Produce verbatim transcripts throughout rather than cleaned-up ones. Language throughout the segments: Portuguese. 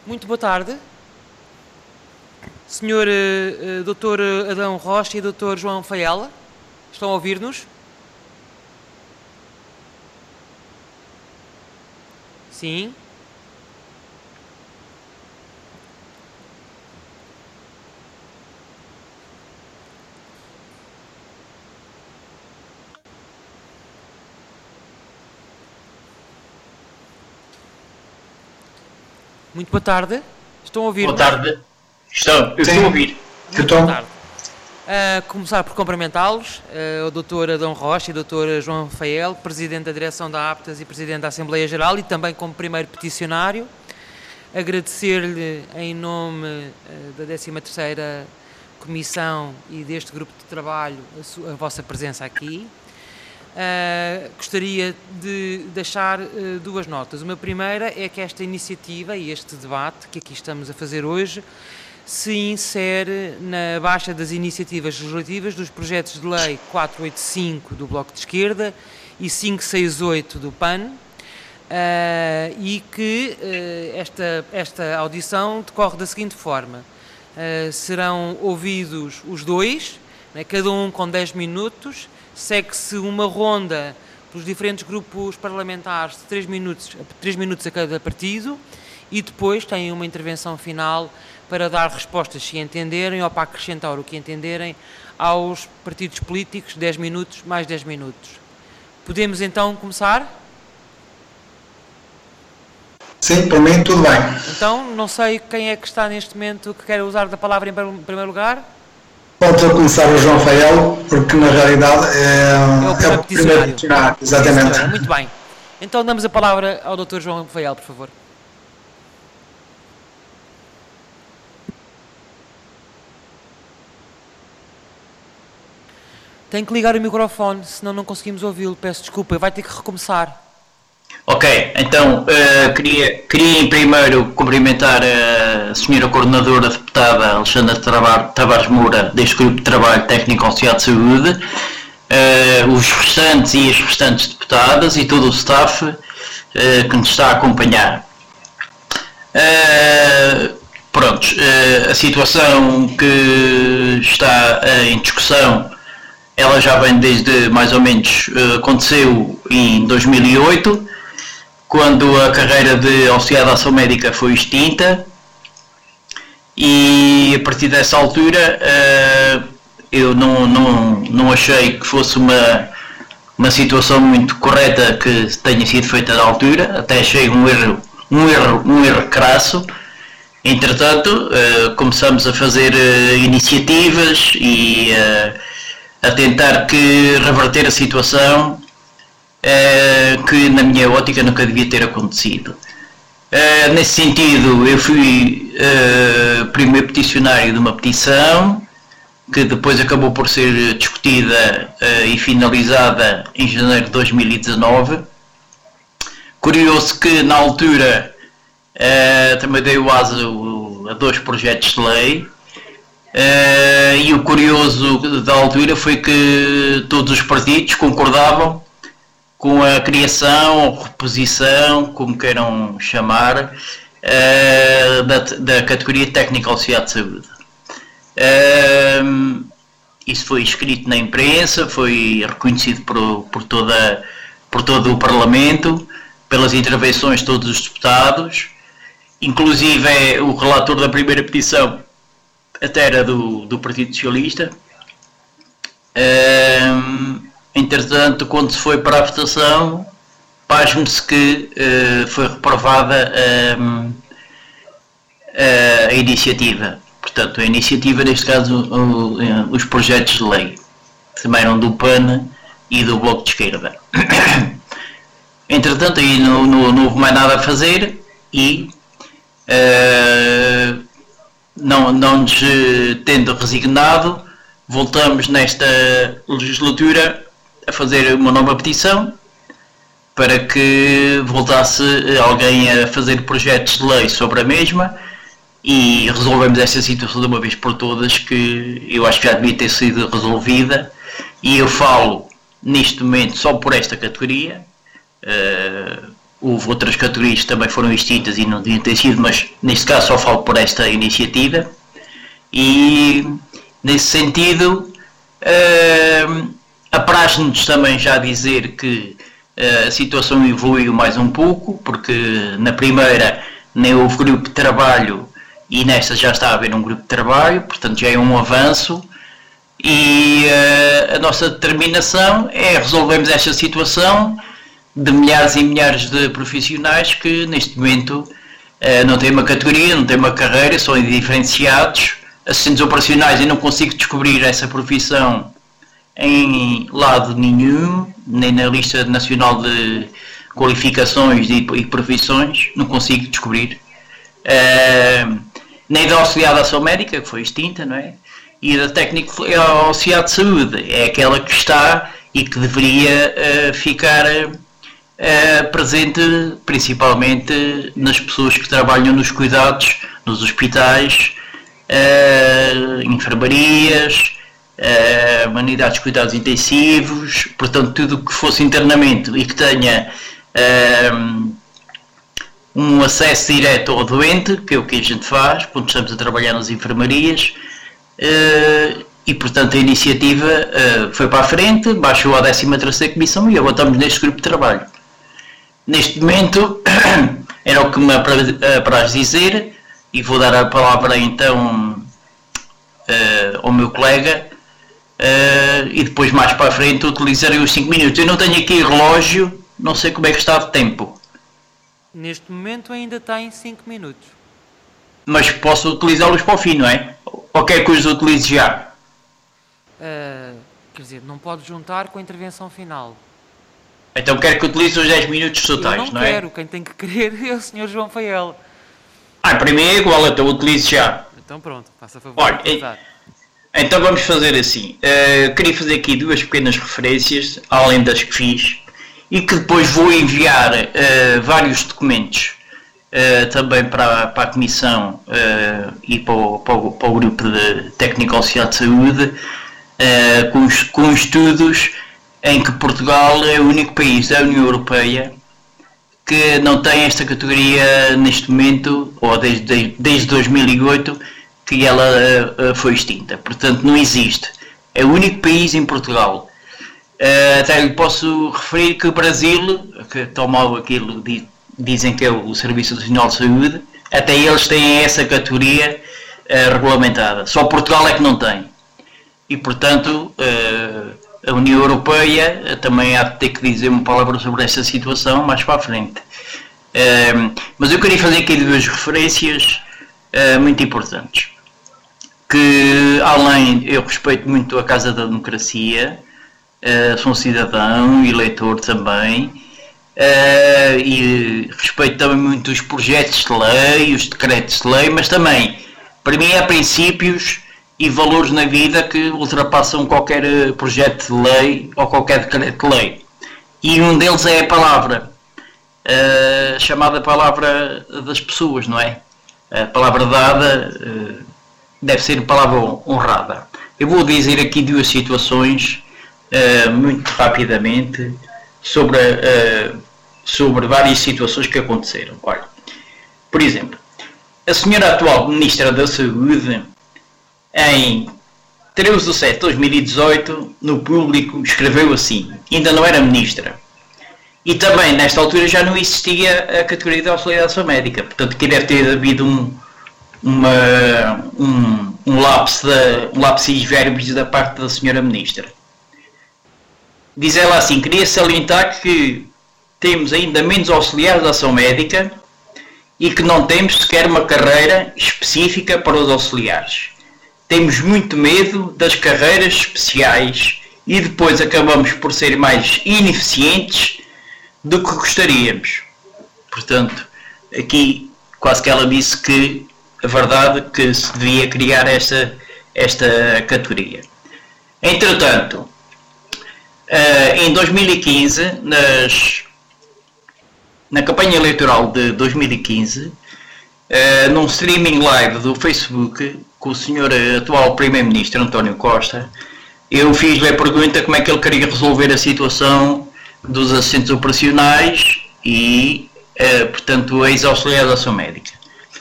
Muito boa tarde, senhor uh, uh, doutor Adão Rocha e doutor João Faela, estão a ouvir-nos? Sim. Muito boa tarde. Estão a ouvir? Boa tarde. Estão, eu estou a ouvir. Muito boa tarde. Uh, começar por cumprimentá-los, uh, o doutor Adão Rocha e o doutor João Fael, Presidente da Direção da APTAS e Presidente da Assembleia Geral e também como primeiro peticionário. Agradecer-lhe em nome uh, da décima terceira Comissão e deste grupo de trabalho a, sua, a vossa presença aqui. Uh, gostaria de deixar uh, duas notas. Uma primeira é que esta iniciativa e este debate que aqui estamos a fazer hoje se insere na baixa das iniciativas legislativas dos projetos de lei quatrocentos e oitenta e cinco do Bloco de Esquerda e quinhentos e sessenta e oito do P A N, uh, e que uh, esta, esta audição decorre da seguinte forma. Uh, serão ouvidos os dois, né, cada um com dez minutos, segue-se uma ronda pelos diferentes grupos parlamentares de três minutos, três minutos a cada partido e depois tem uma intervenção final para dar respostas, se entenderem, ou para acrescentar o que entenderem, aos partidos políticos, dez minutos, mais dez minutos. Podemos então começar? Sim, para mim tudo bem. Então, não sei quem é que está neste momento que quer usar da palavra em primeiro lugar. Pode começar o João Fael, porque na realidade é, é o primeiro peticionário. Exatamente. Sim, muito bem. Então damos a palavra ao doutor João Fael, por favor. Tem que ligar o microfone, senão não conseguimos ouvi-lo. Peço desculpa, vai ter que recomeçar. Ok, então uh, queria, queria em primeiro cumprimentar a senhora Coordenadora Deputada Alexandra Tavares Moura, deste Grupo de Trabalho Técnico Auxiliar de Saúde, uh, os restantes e as restantes deputadas e todo o staff uh, que nos está a acompanhar. Uh, pronto, uh, a situação que está uh, em discussão, ela já vem desde mais ou menos, uh, aconteceu em dois mil e oito, quando a carreira de auxiliar de ação médica foi extinta, e a partir dessa altura uh, eu não, não, não achei que fosse uma, uma situação muito correta que tenha sido feita na altura, até achei um erro, um erro, um erro crasso. Entretanto, uh, começamos a fazer uh, iniciativas e uh, a tentar que reverter a situação, Uh, que na minha ótica nunca devia ter acontecido. Uh, nesse sentido, eu fui uh, primeiro peticionário de uma petição que depois acabou por ser discutida uh, e finalizada em janeiro de dois mil e dezanove. Curioso que na altura uh, também dei o aso a dois projetos de lei, uh, e o curioso da altura foi que todos os partidos concordavam com a criação ou reposição, como queiram chamar, uh, da, da categoria técnica auxiliar de saúde. Uh, isso foi escrito na imprensa, foi reconhecido por, por, toda, por todo o Parlamento, pelas intervenções de todos os deputados, inclusive é, o relator da primeira petição até era do, do Partido Socialista. Uh, Entretanto, quando se foi para a votação, pasme-se que uh, foi reprovada uh, a iniciativa. Portanto, a iniciativa, neste caso, o, o, os projetos de lei, também eram do P A N e do Bloco de Esquerda. Entretanto, aí não, não, não houve mais nada a fazer e, uh, não, não nos tendo resignado, voltamos nesta legislatura a fazer uma nova petição para que voltasse alguém a fazer projetos de lei sobre a mesma e resolvemos esta situação de uma vez por todas, que eu acho que já devia ter sido resolvida, e eu falo neste momento só por esta categoria, uh, houve outras categorias que também foram extintas e não deviam ter sido, mas neste caso só falo por esta iniciativa. E nesse sentido, uh, apraz-nos também já dizer que uh, a situação evoluiu mais um pouco, porque na primeira nem houve grupo de trabalho e nesta já está a haver um grupo de trabalho, portanto já é um avanço. E uh, a nossa determinação é resolvermos esta situação de milhares e milhares de profissionais que neste momento uh, não têm uma categoria, não têm uma carreira, são indiferenciados, assistentes operacionais. Eu não consigo descobrir essa profissão em lado nenhum, nem na lista nacional de qualificações e, e profissões, não consigo descobrir, uh, nem da auxiliar de ação médica, que foi extinta, não é? E da técnico auxiliar de saúde, é aquela que está e que deveria uh, ficar uh, presente principalmente nas pessoas que trabalham nos cuidados, nos hospitais, uh, enfermarias, uh, unidades de cuidados intensivos, portanto tudo o que fosse internamento e que tenha uh, um acesso direto ao doente, que é o que a gente faz quando estamos a trabalhar nas enfermarias. Uh, e portanto a iniciativa uh, foi para a frente, baixou à décima terceira Comissão e agora estamos neste grupo de trabalho. Neste momento era o que me apraz dizer, e vou dar a palavra então uh, ao meu colega, uh, e depois mais para a frente utilizarei os cinco minutos. Eu não tenho aqui relógio, não sei como é que está de tempo. Neste momento ainda está em cinco minutos. Mas posso utilizá-los para o fim, não é? Ou quer que os utilize já? Uh, quer dizer, não pode juntar com a intervenção final. Então quero que utilize os dez minutos totais, Eu não, não quero. é? Quem tem que querer é o senhor João Fael. Ah, para mim é igual, então utilize já. Então pronto, faça favor. Olha, então vamos fazer assim. Uh, queria fazer aqui duas pequenas referências, além das que fiz, e que depois vou enviar uh, vários documentos Uh, também para, para a Comissão uh, e para o, para, o, para o grupo de técnico auxiliar de saúde, uh, com, com estudos em que Portugal é o único país da União Europeia que não tem esta categoria neste momento, ou desde, desde dois mil e oito que ela uh, foi extinta. Portanto, não existe. É o único país em Portugal. Uh, até lhe posso referir que o Brasil, que tomou aquilo de dizem que é o Serviço Nacional de Saúde, até eles têm essa categoria uh, regulamentada. Só Portugal é que não tem. E, portanto, uh, a União Europeia uh, também há de ter que dizer uma palavra sobre essa situação mais para a frente. Uh, mas eu queria fazer aqui duas referências uh, muito importantes. Que, além, eu respeito muito a Casa da Democracia, uh, sou um cidadão, eleitor também, Uh, e respeito também muito os projetos de lei, os decretos de lei, mas também, para mim, há princípios e valores na vida que ultrapassam qualquer projeto de lei ou qualquer decreto de lei. E um deles é a palavra, uh, chamada palavra das pessoas, não é? A palavra dada uh, deve ser palavra honrada. Eu vou dizer aqui duas situações, uh, muito rapidamente, sobre a uh, sobre várias situações que aconteceram. Olha, por exemplo, a senhora atual Ministra da Saúde, em treze de setembro de dois mil e dezoito, no Público, escreveu assim, ainda não era Ministra. E também, nesta altura, já não existia a categoria de auxiliar de ação médica. Portanto, que deve ter havido um, uma, um, um lapso de, um lapsis verbis da parte da senhora Ministra. Diz ela assim, queria salientar que temos ainda menos auxiliares de ação médica e que não temos sequer uma carreira específica para os auxiliares. Temos muito medo das carreiras especiais e depois acabamos por ser mais ineficientes do que gostaríamos. Portanto, aqui quase que ela disse que a verdade é que se devia criar esta, esta categoria. Entretanto, em dois mil e quinze, nas Na campanha eleitoral de dois mil e quinze, uh, num streaming live do Facebook com o senhor atual Primeiro-Ministro António Costa, eu fiz-lhe a pergunta como é que ele queria resolver a situação dos assistentes operacionais e uh, portanto, ex-auxiliar de ação médica.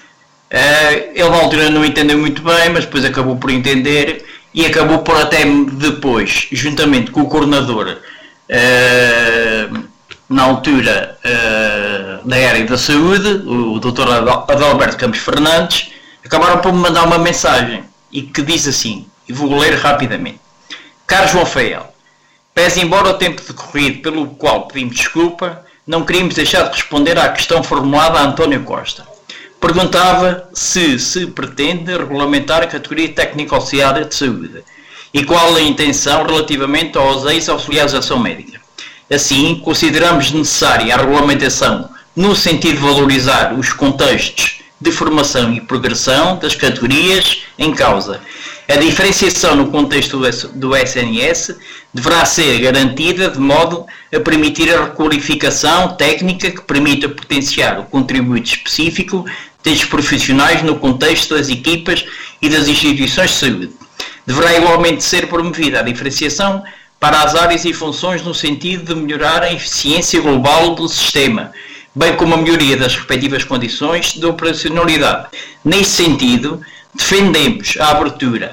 Uh, ele na altura não entendeu muito bem, mas depois acabou por entender e acabou por até depois, juntamente com o coordenador, uh, na altura uh, da área da saúde, o doutor Adalberto Campos Fernandes, acabaram por me mandar uma mensagem e que diz assim, e vou ler rapidamente. Caro João Fael, pese embora o tempo decorrido pelo qual pedimos desculpa, não queríamos deixar de responder à questão formulada a António Costa. Perguntava se se pretende regulamentar a categoria técnico-auxiliar de saúde e qual a intenção relativamente aos ex-auxiliares de ação médica. Assim, consideramos necessária a regulamentação no sentido de valorizar os contextos de formação e progressão das categorias em causa. A diferenciação no contexto do S N S deverá ser garantida de modo a permitir a requalificação técnica que permita potenciar o contributo específico destes profissionais no contexto das equipas e das instituições de saúde. Deverá igualmente ser promovida a diferenciação para as áreas e funções no sentido de melhorar a eficiência global do sistema, bem como a melhoria das respectivas condições de operacionalidade. Neste sentido, defendemos a abertura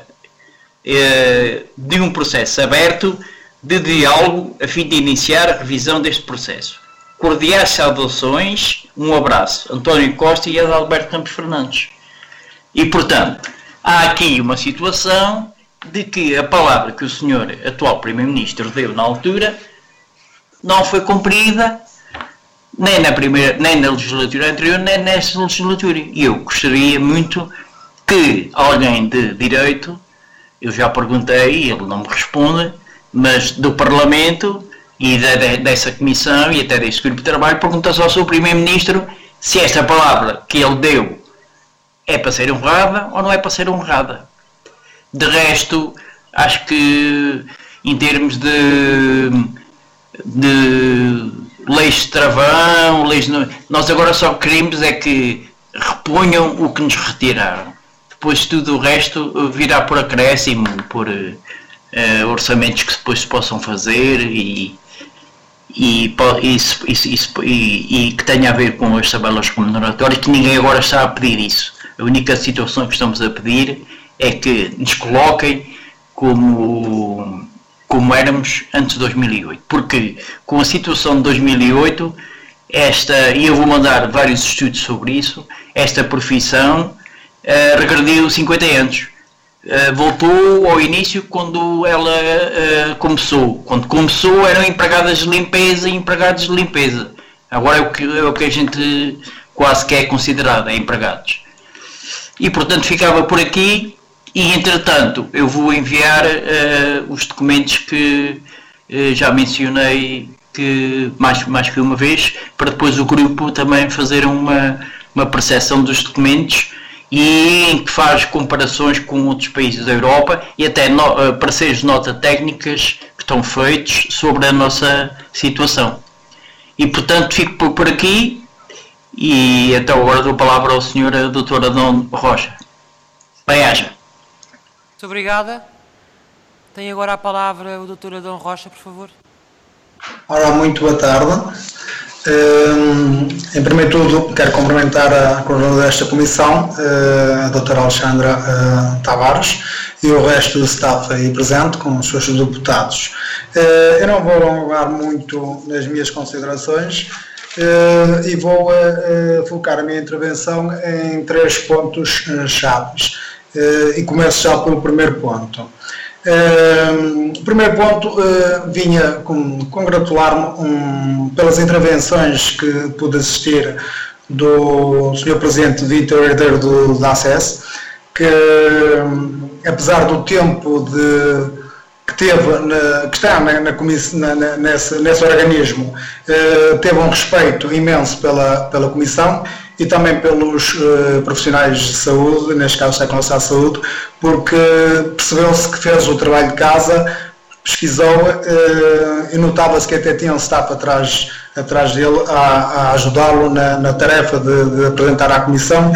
eh, de um processo aberto de diálogo a fim de iniciar a revisão deste processo. Cordiais saudações, um abraço, António Costa e Adalberto Campos Fernandes. E, portanto, há aqui uma situação de que a palavra que o senhor atual Primeiro-Ministro deu na altura não foi cumprida nem na, primeira, nem na legislatura anterior, nem nesta legislatura. E eu gostaria muito que alguém de direito, eu já perguntei, ele não me responde, mas do Parlamento e de, de, dessa comissão e até deste grupo de trabalho, perguntasse ao seu Primeiro-Ministro se esta palavra que ele deu é para ser honrada ou não é para ser honrada. De resto, acho que em termos de, de leis de travão, leis de, nós agora só queremos é que reponham o que nos retiraram. Depois tudo o resto virá por acréscimo, por uh, orçamentos que depois se possam fazer e, e, e, e, e, e que tenha a ver com as tabelas remuneratórias, que ninguém agora está a pedir isso. A única situação que estamos a pedir é que nos coloquem como, como éramos antes de dois mil e oito, porque com a situação de dois mil e oito, esta, e eu vou mandar vários estudos sobre isso, esta profissão uh, regrediu cinquenta anos, uh, voltou ao início quando ela uh, começou, quando começou eram empregadas de limpeza e empregados de limpeza, agora é o que, é o que a gente quase que é considerado, é empregados. E portanto ficava por aqui. E, entretanto, eu vou enviar uh, os documentos que uh, já mencionei que, mais, mais que uma vez, para depois o grupo também fazer uma, uma percepção dos documentos e em que faz comparações com outros países da Europa e até no, uh, pareceres de nota técnicas que estão feitos sobre a nossa situação. E, portanto, fico por, por aqui e até agora dou a palavra ao senhor doutor Adão Rocha. Bem-aja. Muito obrigada. Tem agora a palavra o doutor Adão Rocha, por favor. Ora, muito boa tarde. Um, em primeiro tudo, quero cumprimentar a coordenadora desta comissão, a doutora Alexandra uh, Tavares, e o resto do staff aí presente, com os seus deputados. Uh, eu não vou alongar muito nas minhas considerações uh, e vou uh, focar a minha intervenção em três pontos uh, chaves. Uh, e começo já pelo primeiro ponto. Uh, o primeiro ponto uh, vinha com, congratular-me um, pelas intervenções que pude assistir do senhor Presidente Vítor Herdeiro do, da A C E S, que um, apesar do tempo de, que teve, na, que está na, na comissão, na, na, nesse, nesse organismo, uh, teve um respeito imenso pela, pela Comissão e também pelos uh, profissionais de saúde, neste caso da Secretaria de Saúde, porque percebeu-se que fez o trabalho de casa, pesquisou uh, e notava-se que até tinha um staff atrás, atrás dele a, a ajudá-lo na, na tarefa de, de apresentar à Comissão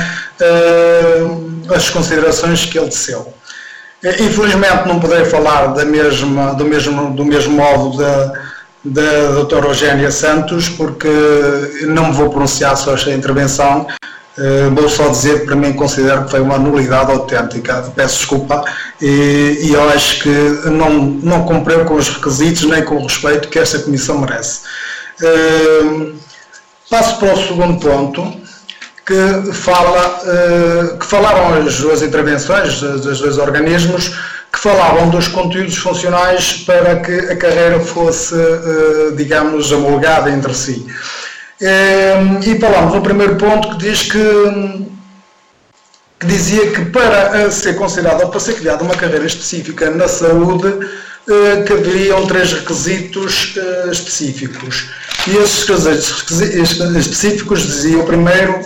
uh, as considerações que ele teceu. Infelizmente não poderei falar da mesma, do, mesmo, do mesmo modo de, da doutora Eugénia Santos, porque não me vou pronunciar sobre esta intervenção, uh, vou só dizer que para mim considero que foi uma nulidade autêntica, peço desculpa, e, e eu acho que não, não cumpriu com os requisitos nem com o respeito que esta comissão merece. Uh, passo para o segundo ponto, que, fala, uh, que falaram as duas intervenções dos dois organismos, que falavam dos conteúdos funcionais para que a carreira fosse, digamos, homologada entre si. E falamos no primeiro ponto que diz que, que dizia que para ser considerada ou para ser criada uma carreira específica na saúde, caberiam três requisitos específicos. E esses requisitos específicos diziam primeiro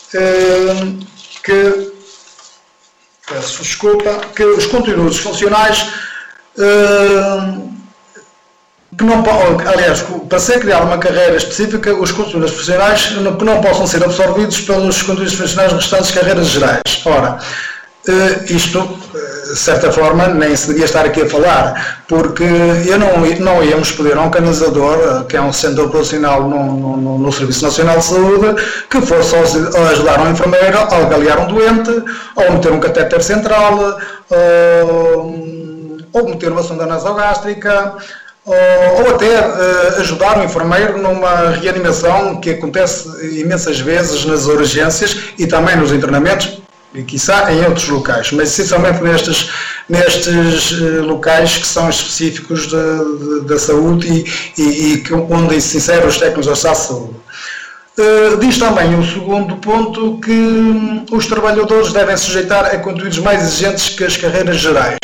que peço desculpa, que os conteúdos funcionais uh, que não, aliás, para ser criada uma carreira específica, os conteúdos funcionais não, que não possam ser absorvidos pelos conteúdos funcionais restantes de carreiras gerais. Ora, uh, isto, uh, de certa forma, nem se devia estar aqui a falar, porque eu não, não íamos pedir a um canalizador, que é um centro operacional no, no, no Serviço Nacional de Saúde, que fosse ajudar um enfermeiro a avaliar um doente, ou meter um catéter central, ou, ou meter uma sonda nasogástrica, ou, ou até uh, ajudar o enfermeiro numa reanimação que acontece imensas vezes nas urgências e também nos internamentos, e quiçá em outros locais, mas essencialmente nestes, nestes uh, locais que são específicos da saúde e, e, e que, onde se inserem os técnicos da saúde. Uh, diz também o segundo ponto que um, os trabalhadores devem sujeitar a conteúdos mais exigentes que as carreiras gerais.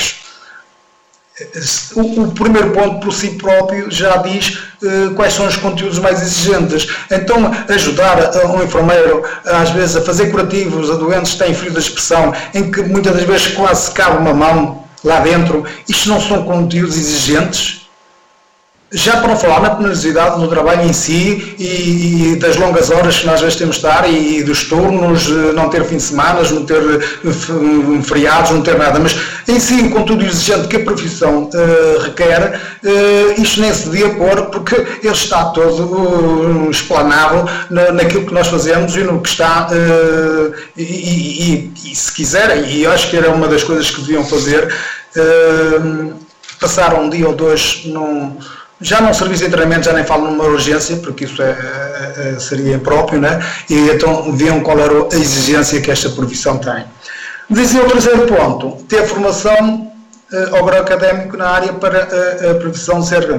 O, o primeiro ponto por si próprio já diz uh, quais são os conteúdos mais exigentes. Então, ajudar um enfermeiro às vezes a fazer curativos a doentes que têm feridas de expressão, em que muitas das vezes quase cabe uma mão lá dentro, isto não são conteúdos exigentes? Já para não falar na penosidade do trabalho em si e, e das longas horas que nós às vezes temos de estar e, e dos turnos, não ter fim de semana, não ter feriados, não ter nada, mas em si, um conteúdo exigente que a profissão uh, requer, uh, isto nem se devia pôr porque ele está todo uh, explanado na, naquilo que nós fazemos e no que está, uh, e, e, e, e se quiserem, e eu acho que era uma das coisas que deviam fazer, uh, passar um dia ou dois num já num serviço de treinamento, já nem falo numa urgência, porque isso é, é, seria impróprio, né? E então viam qual era a exigência que esta profissão tem. Dizia o terceiro ponto, ter formação uh, ao grau académico na área para a, a profissão ser...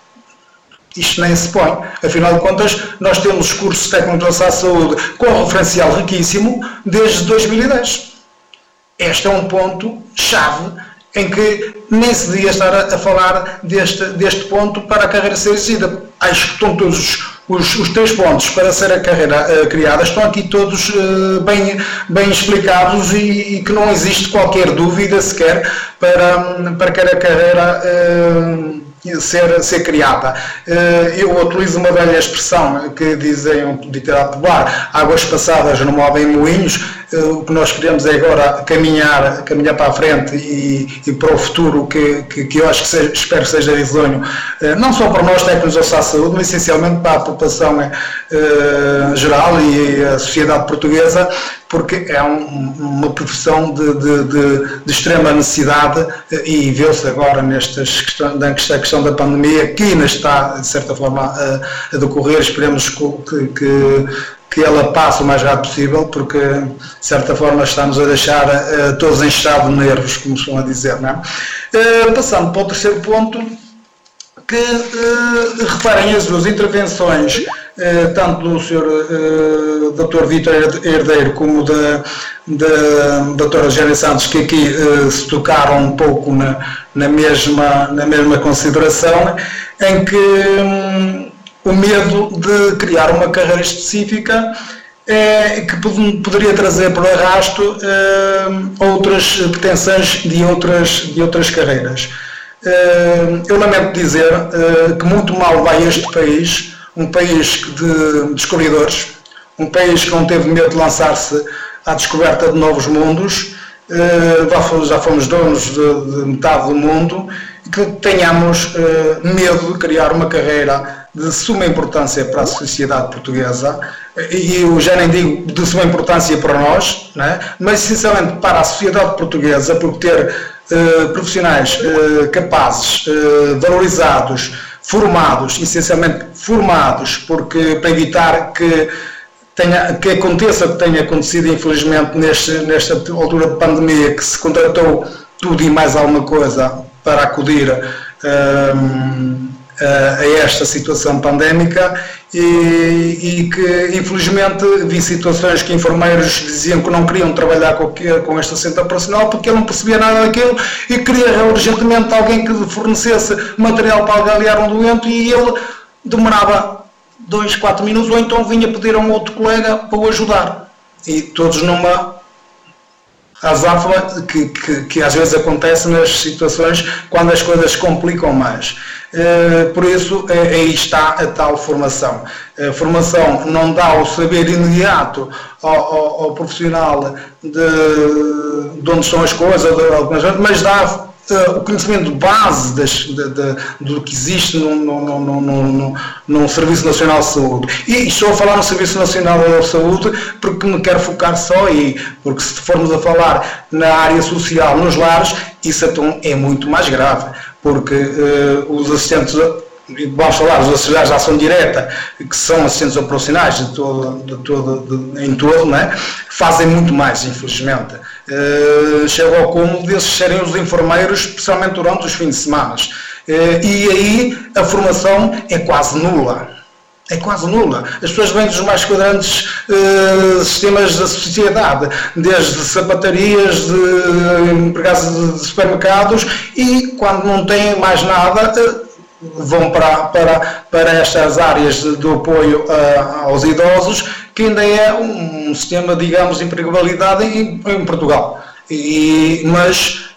Isto nem se põe. Afinal de contas, nós temos cursos técnicos da saúde com referencial riquíssimo desde dois mil e dez. Este é um ponto-chave em que nem se devia estar a, a falar deste, deste ponto para a carreira ser exigida. Acho que estão todos os, os, os três pontos para ser a carreira uh, criada, estão aqui todos uh, bem, bem explicados e, e que não existe qualquer dúvida sequer para, para que a carreira uh, ser, ser criada. Uh, eu utilizo uma velha expressão que dizem um ditado popular: águas passadas não movem moinhos. Uh, o que nós queremos é agora caminhar, caminhar para a frente e, e para o futuro que, que, que eu acho que seja, espero que seja risonho, uh, não só para nós técnicos da saúde, mas essencialmente para a população uh, geral e a sociedade portuguesa, porque é um, uma profissão de, de, de, de extrema necessidade e vê-se agora nestas questão, nesta questão da pandemia, que ainda está, de certa forma, a, a decorrer. Esperemos que, que, que ela passe o mais rápido possível, porque, de certa forma, estamos a deixar uh, todos em estado de nervos, como estão a dizer, não é? Uh, passando para o terceiro ponto, que uh, reparem as duas intervenções, uh, tanto do senhor uh, doutor Vítor Herdeiro como da, da doutora Eugénia Santos, que aqui uh, se tocaram um pouco na, na, mesma, na mesma consideração, em que um, o medo de criar uma carreira específica é, que poderia trazer por arrasto uh, outras pretensões de outras, de outras carreiras. Uh, eu lamento dizer uh, que muito mal vai este país, um país de descobridores, um país que não teve medo de lançar-se à descoberta de novos mundos. Uh, já fomos donos de, de metade do mundo que tenhamos uh, medo de criar uma carreira de suma importância para a sociedade portuguesa, e eu já nem digo de suma importância para nós, né? Mas essencialmente para a sociedade portuguesa, porque ter uh, profissionais uh, capazes, uh, valorizados, formados, essencialmente formados, porque para evitar que Tenha, que aconteça o que tenha acontecido, infelizmente, neste, nesta altura de pandemia, que se contratou tudo e mais alguma coisa para acudir um, a, a esta situação pandémica, e, e que, infelizmente, vi situações que enfermeiros diziam que não queriam trabalhar com, com este assento operacional porque ele não percebia nada daquilo e queria urgentemente alguém que fornecesse material para avaliar um doente, e ele demorava dois, quatro minutos, ou então vinha pedir a um outro colega para o ajudar. E todos numa azáfama que, que, que às vezes acontece nas situações quando as coisas se complicam mais. Uh, por isso, uh, aí está a tal formação. A formação não dá o saber imediato ao, ao, ao profissional de, de onde estão as coisas, de, mas dá Uh, o conhecimento base das, de, de, do que existe num, num, num, num, num Serviço Nacional de Saúde. E estou a falar no Serviço Nacional de Saúde porque me quero focar só aí, porque se formos a falar na área social, nos lares, isso então é muito mais grave, porque uh, os assistentes, vamos falar, os auxiliares de ação direta, que são assistentes operacionais de todo, de todo, de, em todo, né, fazem muito mais, infelizmente. Uh, chega ao cúmulo desses serem os enfermeiros, especialmente durante os fins de semana. Uh, e aí a formação é quase nula. É quase nula. As pessoas vêm dos mais quadrantes uh, sistemas da sociedade, desde sapatarias, de empregados de supermercados, e quando não têm mais nada, uh, vão para, para, para estas áreas de, de apoio uh, aos idosos, que ainda é um, um sistema, digamos, de empregabilidade em, em Portugal. E, mas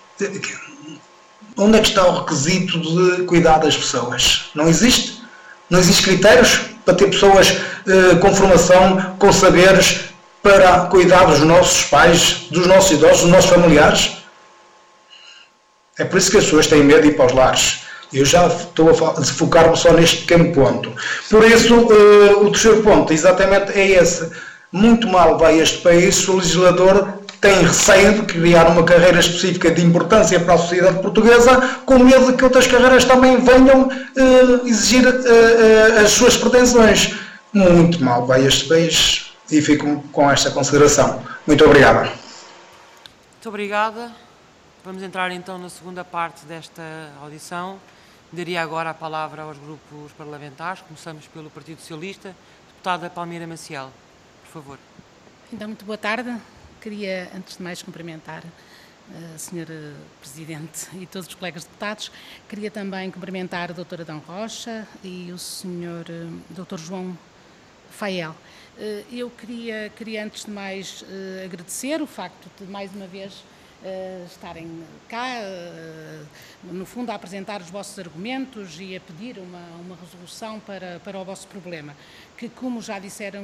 onde é que está o requisito de cuidar das pessoas? Não existe? Não existem critérios para ter pessoas uh, com formação, com saberes, para cuidar dos nossos pais, dos nossos idosos, dos nossos familiares? É por isso que as pessoas têm medo de ir para os lares. Eu já estou a focar-me só neste pequeno ponto. Por isso, uh, o terceiro ponto, exatamente, é esse. Muito mal vai este país se o legislador tem receio de criar uma carreira específica de importância para a sociedade portuguesa, com medo de que outras carreiras também venham uh, exigir uh, uh, as suas pretensões. Muito mal vai este país, e fico com esta consideração. Muito obrigado. Muito obrigada. Vamos entrar então na segunda parte desta audição. Daria agora a palavra aos grupos parlamentares. Começamos pelo Partido Socialista. Deputada Palmeira Maciel, por favor. Então, muito boa tarde. Queria, antes de mais, cumprimentar a senhora Presidente e todos os colegas deputados. Queria também cumprimentar a doutora Adão Rocha e o senhor doutor João Fael. Eu queria, queria, antes de mais, agradecer o facto de, mais uma vez, Uh, estarem cá, uh, no fundo, a apresentar os vossos argumentos e a pedir uma, uma resolução para, para o vosso problema, que, como já disseram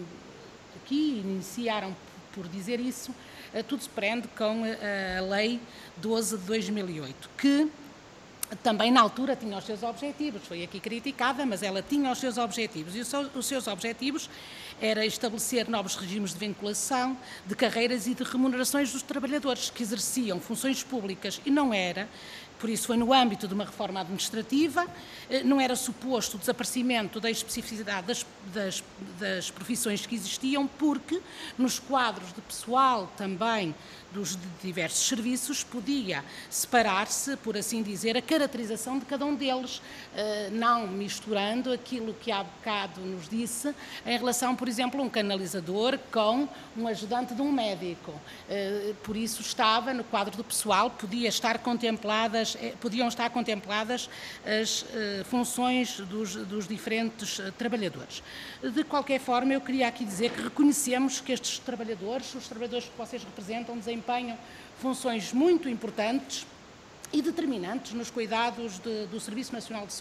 aqui, iniciaram por dizer isso, uh, tudo se prende com uh, a Lei doze de dois mil e oito, que também na altura tinha os seus objetivos, foi aqui criticada, mas ela tinha os seus objetivos, e os seus, os seus objetivos era estabelecer novos regimes de vinculação, de carreiras e de remunerações dos trabalhadores que exerciam funções públicas, e não era, por isso foi no âmbito de uma reforma administrativa, não era suposto o desaparecimento da especificidade das, das, das profissões que existiam, porque nos quadros de pessoal também dos diversos serviços podia separar-se, por assim dizer, a caracterização de cada um deles, não misturando aquilo que há bocado nos disse em relação, por exemplo, a um canalizador com um ajudante de um médico. Por isso estava no quadro do pessoal, podia estar contempladas, podiam estar contempladas as funções dos, dos diferentes trabalhadores. De qualquer forma, eu queria aqui dizer que reconhecemos que estes trabalhadores, os trabalhadores que vocês representam, desempenham funções muito importantes e determinantes nos cuidados de, do Serviço Nacional de Saúde.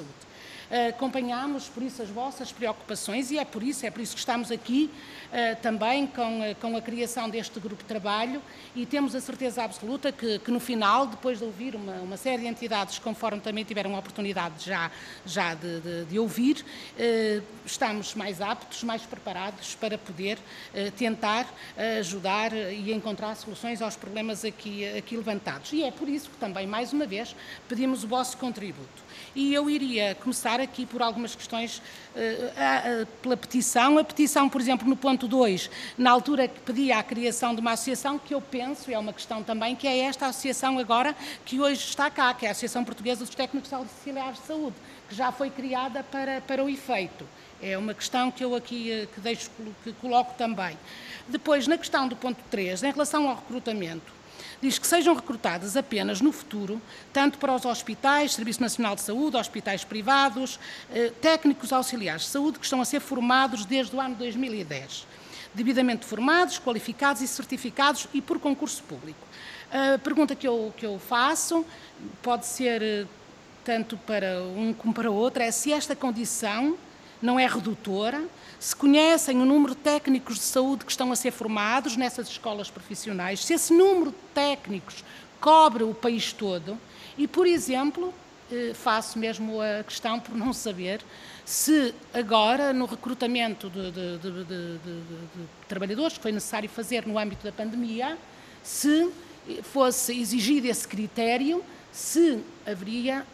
Acompanhamos, por isso, as vossas preocupações e é por isso, é por isso que estamos aqui uh, também com, uh, com a criação deste grupo de trabalho e temos a certeza absoluta que, que no final, depois de ouvir uma, uma série de entidades, conforme também tiveram a oportunidade já, já de, de, de ouvir, uh, estamos mais aptos, mais preparados para poder uh, tentar uh, ajudar e encontrar soluções aos problemas aqui, aqui levantados. E é por isso que também, mais uma vez, pedimos o vosso contributo. E eu iria começar aqui por algumas questões, uh, uh, pela petição. A petição, por exemplo, no ponto dois, na altura que pedia a criação de uma associação, que eu penso, e é uma questão também, que é esta associação agora que hoje está cá, que é a Associação Portuguesa dos Técnicos Auxiliares de Saúde, que já foi criada para, para o efeito. É uma questão que eu aqui que deixo, que coloco também. Depois, na questão do ponto três, em relação ao recrutamento, diz que sejam recrutadas apenas no futuro, tanto para os hospitais, Serviço Nacional de Saúde, hospitais privados, eh, técnicos auxiliares de saúde que estão a ser formados desde o ano dois mil e dez, devidamente formados, qualificados e certificados e por concurso público. A pergunta que eu, que eu faço, pode ser eh, tanto para um como para outro, é se esta condição não é redutora, se conhecem o número de técnicos de saúde que estão a ser formados nessas escolas profissionais, se esse número de técnicos cobre o país todo e, por exemplo, faço mesmo a questão por não saber se agora, no recrutamento de, de, de, de, de, de trabalhadores que foi necessário fazer no âmbito da pandemia, se fosse exigido esse critério, se haveria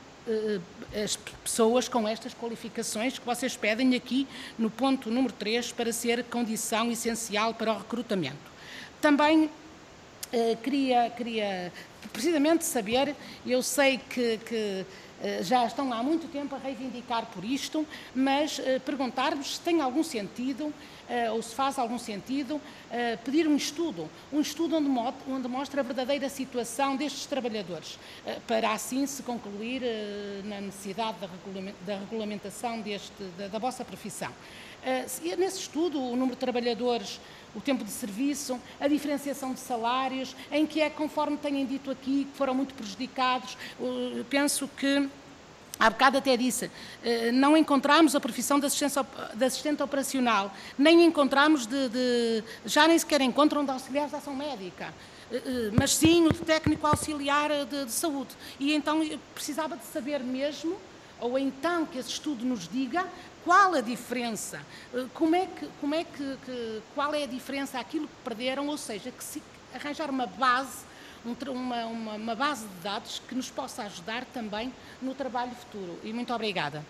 as pessoas com estas qualificações que vocês pedem aqui no ponto número três para ser condição essencial para o recrutamento. Também eh, queria, queria precisamente saber, eu sei que, que eh, já estão há muito tempo a reivindicar por isto, mas eh, perguntar-vos se tem algum sentido Uh, ou se faz algum sentido uh, pedir um estudo, um estudo onde, mo onde mostra a verdadeira situação destes trabalhadores, uh, para assim se concluir uh, na necessidade da, regulament da regulamentação deste, da, da vossa profissão. Uh, nesse estudo, o número de trabalhadores, o tempo de serviço, a diferenciação de salários, em que é, conforme têm dito aqui, que foram muito prejudicados, uh, penso que há bocado até disse, não encontramos a profissão de, de assistente operacional, nem encontramos de, de, já nem sequer encontram de auxiliares de ação médica, mas sim o de técnico auxiliar de, de saúde. E então eu precisava de saber mesmo, ou então que esse estudo nos diga, qual a diferença, como é que, como é que, que qual é a diferença àquilo que perderam, ou seja, que se arranjar uma base, Uma, uma, uma base de dados que nos possa ajudar também no trabalho futuro. E muito obrigada.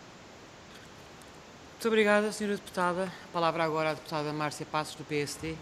Muito obrigada, senhora Deputada. A palavra agora à Deputada Márcia Passos, do P S D.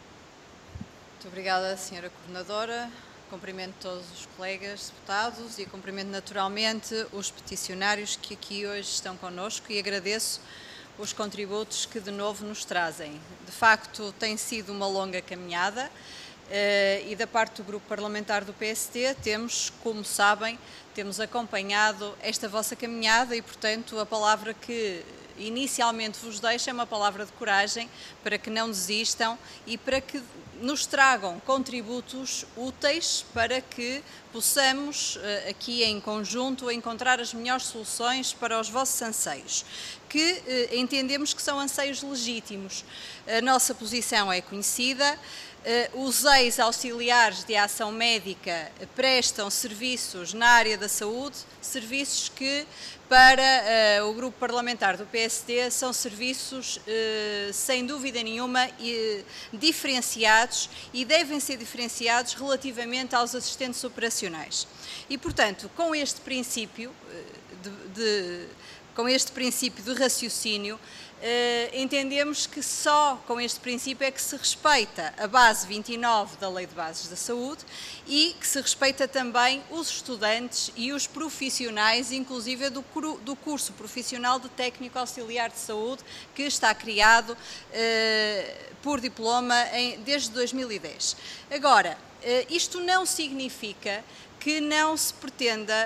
Muito obrigada, senhora Coordenadora. Cumprimento todos os colegas deputados e cumprimento naturalmente os peticionários que aqui hoje estão connosco e agradeço os contributos que de novo nos trazem. De facto, tem sido uma longa caminhada. Uh, e da parte do Grupo Parlamentar do P S D temos, como sabem, temos acompanhado esta vossa caminhada e, portanto, a palavra que inicialmente vos deixo é uma palavra de coragem para que não desistam e para que nos tragam contributos úteis para que possamos, uh, aqui em conjunto, encontrar as melhores soluções para os vossos anseios, que uh, entendemos que são anseios legítimos. A nossa posição é conhecida. Uh, os ex-auxiliares de ação médica prestam serviços na área da saúde, serviços que para uh, o Grupo Parlamentar do P S D são serviços, uh, sem dúvida nenhuma, uh, diferenciados e devem ser diferenciados relativamente aos assistentes operacionais. E, portanto, com este princípio uh, de, de, com este princípio de raciocínio, Uh, entendemos que só com este princípio é que se respeita a base vinte e nove da Lei de Bases da Saúde e que se respeita também os estudantes e os profissionais, inclusive do, do curso profissional de técnico auxiliar de saúde, que está criado uh, por diploma em, desde dois mil e dez. Agora, uh, isto não significa que não se pretenda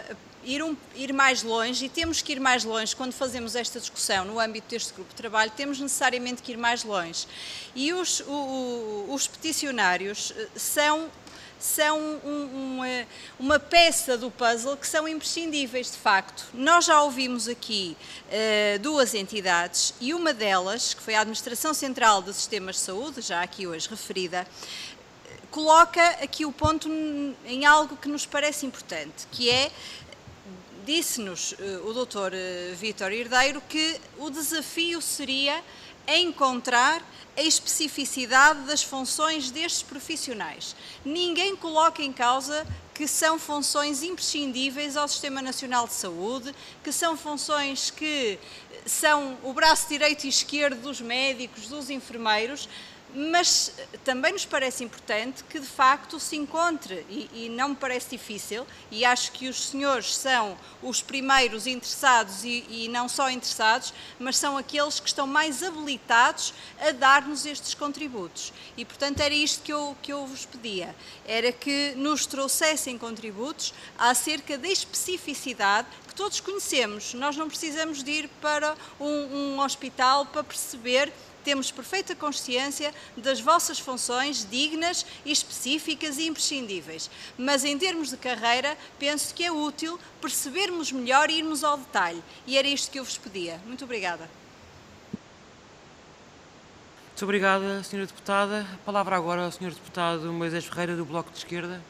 ir, um, ir mais longe, e temos que ir mais longe quando fazemos esta discussão no âmbito deste grupo de trabalho, temos necessariamente que ir mais longe. E os, o, o, os peticionários são... são um, uma, uma peça do puzzle que são imprescindíveis, de facto. Nós já ouvimos aqui uh, duas entidades, e uma delas, que foi a Administração Central de Sistemas de Saúde, já aqui hoje referida, coloca aqui o ponto em algo que nos parece importante, que é, disse-nos uh, o doutor uh, Vítor Herdeiro, que o desafio seria encontrar a especificidade das funções destes profissionais. Ninguém coloca em causa que são funções imprescindíveis ao Sistema Nacional de Saúde, que são funções que são o braço direito e esquerdo dos médicos, dos enfermeiros, mas também nos parece importante que, de facto, se encontre, e, e não me parece difícil, e acho que os senhores são os primeiros interessados, e, e não só interessados, mas são aqueles que estão mais habilitados a dar-nos estes contributos. E, portanto, era isto que eu, que eu vos pedia, era que nos trouxessem contributos acerca da especificidade que todos conhecemos. Nós não precisamos de ir para um, um hospital para perceber. Temos perfeita consciência das vossas funções dignas, específicas e imprescindíveis. Mas, em termos de carreira, penso que é útil percebermos melhor e irmos ao detalhe. E era isto que eu vos pedia. Muito obrigada. Muito obrigada, senhora Deputada. A palavra agora ao senhor Deputado Moisés Ferreira, do Bloco de Esquerda.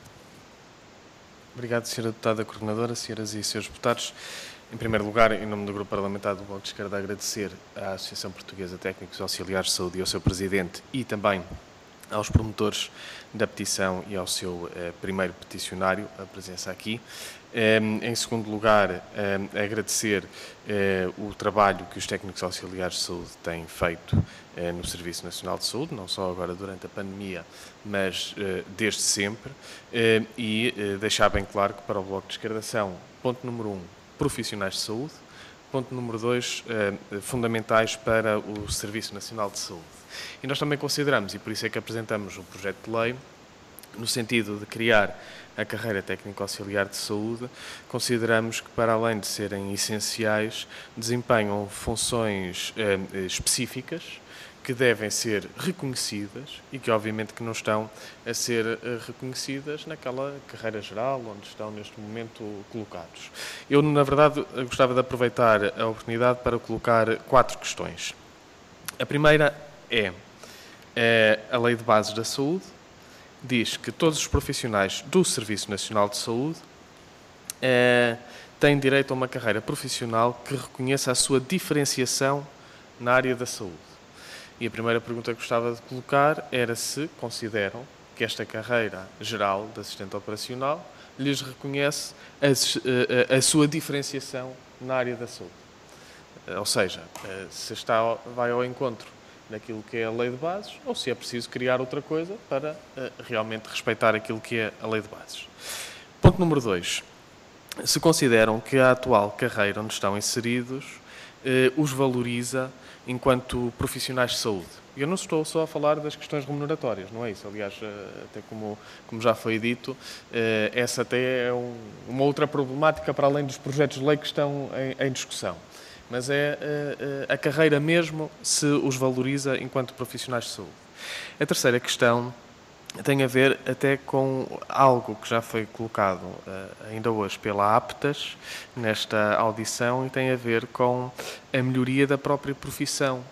Obrigado, senhora Deputada Coordenadora, senhoras e senhores deputados. Em primeiro lugar, em nome do Grupo Parlamentar do Bloco de Esquerda, agradecer à Associação Portuguesa de Técnicos Auxiliares de Saúde e ao seu Presidente, e também aos promotores da petição e ao seu eh, primeiro peticionário a presença aqui. Eh, em segundo lugar, eh, agradecer eh, o trabalho que os técnicos auxiliares de saúde têm feito eh, no Serviço Nacional de Saúde, não só agora durante a pandemia, mas eh, desde sempre, eh, e eh, deixar bem claro que para o Bloco de Esquerda são, ponto número um, profissionais de saúde, ponto número dois, eh, fundamentais para o Serviço Nacional de Saúde. E nós também consideramos, e por isso é que apresentamos o projeto de lei, no sentido de criar a carreira técnico-auxiliar de saúde, consideramos que, para além de serem essenciais, desempenham funções eh, específicas, que devem ser reconhecidas e que obviamente que não estão a ser reconhecidas naquela carreira geral onde estão neste momento colocados. Eu, na verdade, gostava de aproveitar a oportunidade para colocar quatro questões. A primeira é, é a Lei de Bases da Saúde, diz que todos os profissionais do Serviço Nacional de Saúde é, têm direito a uma carreira profissional que reconheça a sua diferenciação na área da saúde. E a primeira pergunta que gostava de colocar era se consideram que esta carreira geral de assistente operacional lhes reconhece a, a, a sua diferenciação na área da saúde. Ou seja, se está, vai ao encontro naquilo que é a lei de bases ou se é preciso criar outra coisa para realmente respeitar aquilo que é a lei de bases. Ponto número dois. Se consideram que a atual carreira onde estão inseridos eh, os valoriza enquanto profissionais de saúde. Eu não estou só a falar das questões remuneratórias, não é isso? Aliás, até como, como já foi dito, essa até é um, uma outra problemática para além dos projetos de lei que estão em, em discussão. Mas é a, a carreira mesmo se os valoriza enquanto profissionais de saúde. A terceira questão tem a ver até com algo que já foi colocado ainda hoje pela APTAS nesta audição e tem a ver com a melhoria da própria profissão.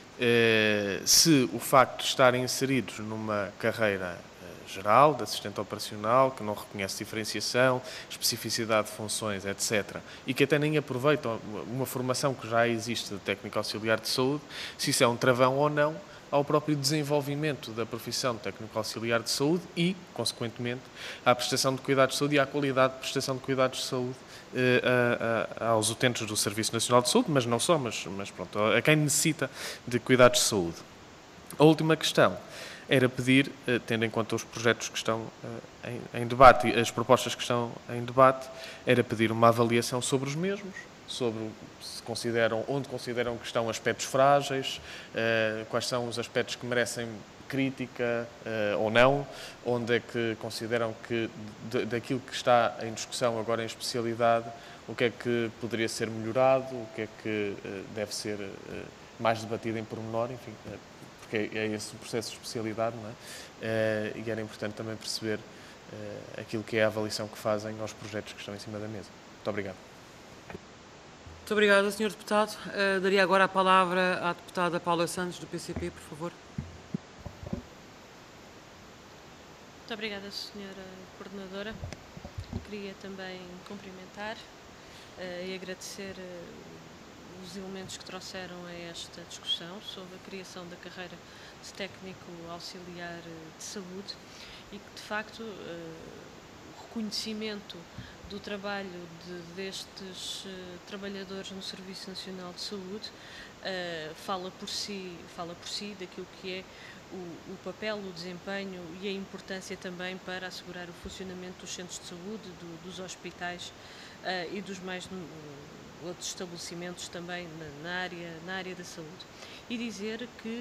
Se o facto de estarem inseridos numa carreira geral, de assistente operacional, que não reconhece diferenciação, especificidade de funções, etcétera, e que até nem aproveitam uma formação que já existe de técnico auxiliar de saúde, se isso é um travão ou não ao próprio desenvolvimento da profissão de técnico auxiliar de saúde e, consequentemente, à prestação de cuidados de saúde e à qualidade de prestação de cuidados de saúde eh, a, a, aos utentes do Serviço Nacional de Saúde, mas não só, mas, mas pronto, a quem necessita de cuidados de saúde. A última questão era pedir, eh, tendo em conta os projetos que estão eh, em, em debate e as propostas que estão em debate, era pedir uma avaliação sobre os mesmos, sobre se consideram, onde consideram que estão aspectos frágeis, eh, quais são os aspectos que merecem crítica uh, ou não? Onde é que consideram que, de, daquilo que está em discussão agora em especialidade, o que é que poderia ser melhorado, o que é que uh, deve ser uh, mais debatido em pormenor, enfim, uh, porque é, é esse o processo de especialidade, não é? Uh, e era importante também perceber uh, aquilo que é a avaliação que fazem aos projetos que estão em cima da mesa. Muito obrigado. Muito obrigado, senhor Deputado. Uh, daria agora a palavra à Deputada Paula Santos, do P C P, por favor. Muito obrigada, senhora Coordenadora. Queria também cumprimentar uh, e agradecer uh, os elementos que trouxeram a esta discussão sobre a criação da carreira de técnico auxiliar de saúde e que, de facto, uh, o reconhecimento do trabalho de, destes uh, trabalhadores no Serviço Nacional de Saúde uh, fala por si, fala por si daquilo que é o, o papel, o desempenho e a importância também para assegurar o funcionamento dos centros de saúde, do, dos hospitais uh, e dos mais uh, outros estabelecimentos também na, na, área, na área da saúde. E dizer que,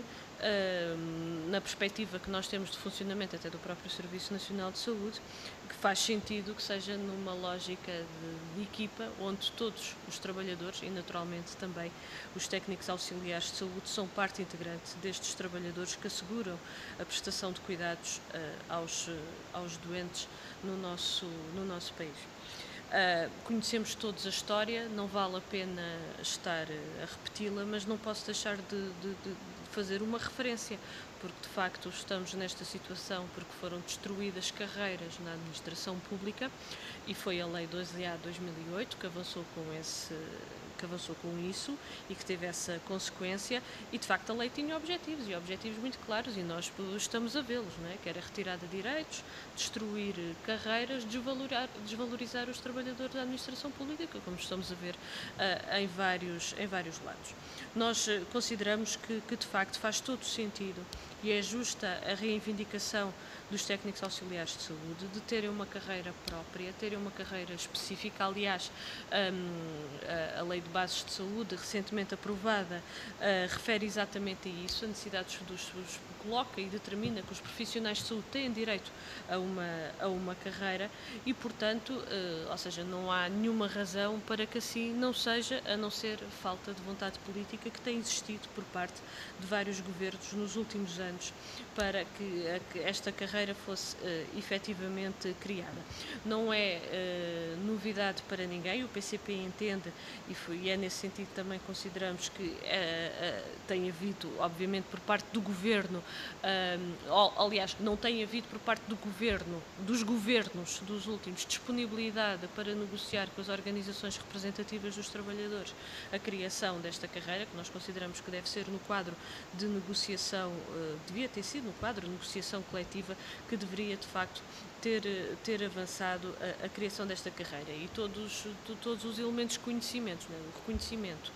uh, na perspectiva que nós temos de funcionamento até do próprio Serviço Nacional de Saúde, que faz sentido que seja numa lógica de, de equipa, onde todos os trabalhadores e naturalmente também os técnicos auxiliares de saúde são parte integrante destes trabalhadores que asseguram a prestação de cuidados uh, aos, uh, aos doentes no nosso, no nosso país. Uh, conhecemos todos a história, não vale a pena estar a repeti-la, mas não posso deixar de, de, de fazer uma referência, porque de facto estamos nesta situação porque foram destruídas carreiras na administração pública e foi a Lei doze A de dois mil e oito que avançou com esse, que avançou com isso e que teve essa consequência e de facto a lei tinha objetivos e objetivos muito claros e nós estamos a vê-los, não é? Que era a retirada de direitos, destruir carreiras, desvalorizar, desvalorizar os trabalhadores da administração pública, como estamos a ver uh, em, vários, em vários lados. Nós uh, consideramos que, que de facto faz todo sentido e é justa a reivindicação dos técnicos auxiliares de saúde de terem uma carreira própria, terem uma carreira específica. Aliás, um, a, a Lei de Bases de Saúde, recentemente aprovada, uh, refere exatamente a isso, a necessidade dos, dos coloca e determina que os profissionais de saúde têm direito a uma, a uma carreira e, portanto, uh, ou seja, não há nenhuma razão para que assim não seja, a não ser falta de vontade política que tem existido por parte de vários governos nos últimos anos para que, a, que esta carreira fosse uh, efetivamente criada. Não é uh, novidade para ninguém, o P C P entende e, foi, e é nesse sentido também consideramos que uh, uh, tem havido, obviamente, por parte do Governo, uh, aliás, não tem havido por parte do Governo, dos governos dos últimos, disponibilidade para negociar com as organizações representativas dos trabalhadores a criação desta carreira, que nós consideramos que deve ser no quadro de negociação, uh, devia ter sido no quadro de negociação coletiva que deveria, de facto, ter, ter avançado a, a criação desta carreira e todos, todos os elementos de conhecimento, né? O reconhecimento,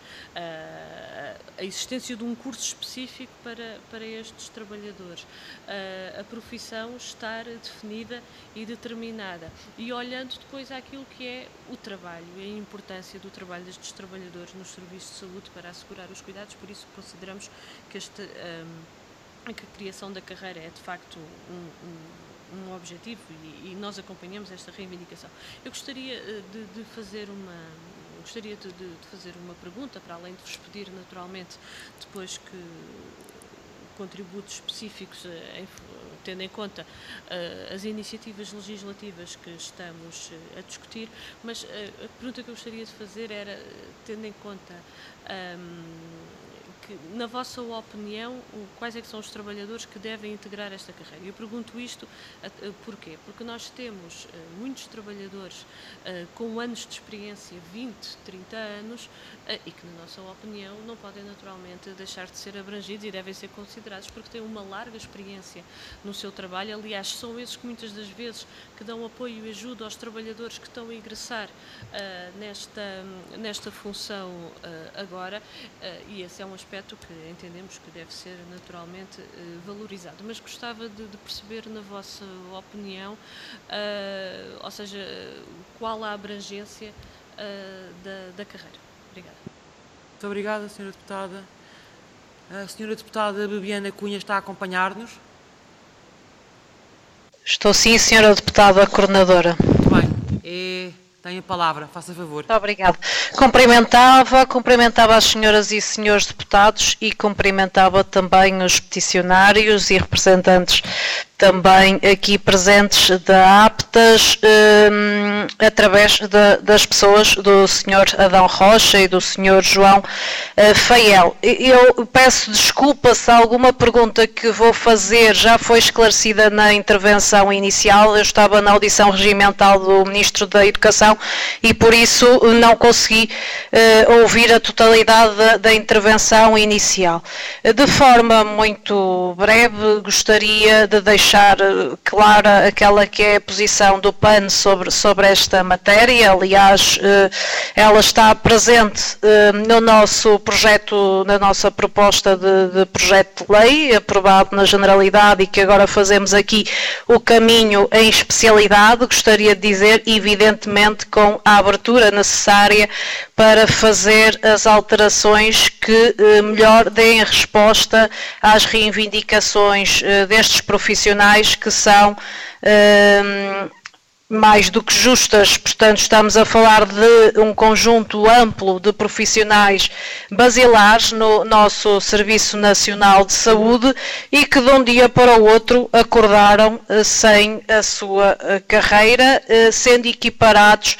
a, a existência de um curso específico para, para estes trabalhadores, a, a profissão estar definida e determinada e olhando depois àquilo que é o trabalho e a importância do trabalho destes trabalhadores nos serviços de saúde para assegurar os cuidados, por isso consideramos que este... Um, que a criação da carreira é de facto um, um, um objetivo e, e nós acompanhamos esta reivindicação. Eu gostaria de, de fazer uma gostaria de, de fazer uma pergunta, para além de vos pedir naturalmente depois que contributos específicos, em, tendo em conta uh, as iniciativas legislativas que estamos uh, a discutir, mas uh, a pergunta que eu gostaria de fazer era, tendo em conta um, que, na vossa opinião, quais é que são os trabalhadores que devem integrar esta carreira? Eu pergunto isto uh, porquê? Porque nós temos uh, muitos trabalhadores uh, com anos de experiência, vinte, trinta anos, uh, e que, na nossa opinião, não podem naturalmente deixar de ser abrangidos e devem ser considerados porque têm uma larga experiência no seu trabalho. Aliás, são esses que muitas das vezes que dão apoio e ajuda aos trabalhadores que estão a ingressar uh, nesta, nesta função uh, agora, uh, e esse é um aspecto que entendemos que deve ser naturalmente uh, valorizado. Mas gostava de, de perceber, na vossa opinião, uh, ou seja, qual a abrangência uh, da, da carreira. Obrigada. Muito obrigada, senhora Deputada. A senhora Deputada Bebiana Cunha está a acompanhar-nos? Estou sim, senhora Deputada Coordenadora. Muito bem. E tem a palavra, faça favor. Muito obrigada. Cumprimentava, cumprimentava as senhoras e senhores deputados e cumprimentava também os peticionários e representantes também aqui presentes da APTAS, um, através de, das pessoas do senhor Adão Rocha e do senhor João uh, Faiel. Eu peço desculpa se alguma pergunta que vou fazer já foi esclarecida na intervenção inicial. Eu estava na audição regimental do Ministro da Educação e por isso não consegui uh, ouvir a totalidade da, da intervenção inicial. De forma muito breve, gostaria de deixar clara aquela que é a posição do P A N sobre, sobre esta matéria. Aliás, ela está presente no nosso projeto, na nossa proposta de, de projeto de lei, aprovado na Generalidade e que agora fazemos aqui o caminho em especialidade. Gostaria de dizer, evidentemente, com a abertura necessária para fazer as alterações que melhor deem resposta às reivindicações destes profissionais que são hum, mais do que justas. Portanto, estamos a falar de um conjunto amplo de profissionais basilares no nosso Serviço Nacional de Saúde e que de um dia para o outro acordaram sem a sua carreira, sendo equiparados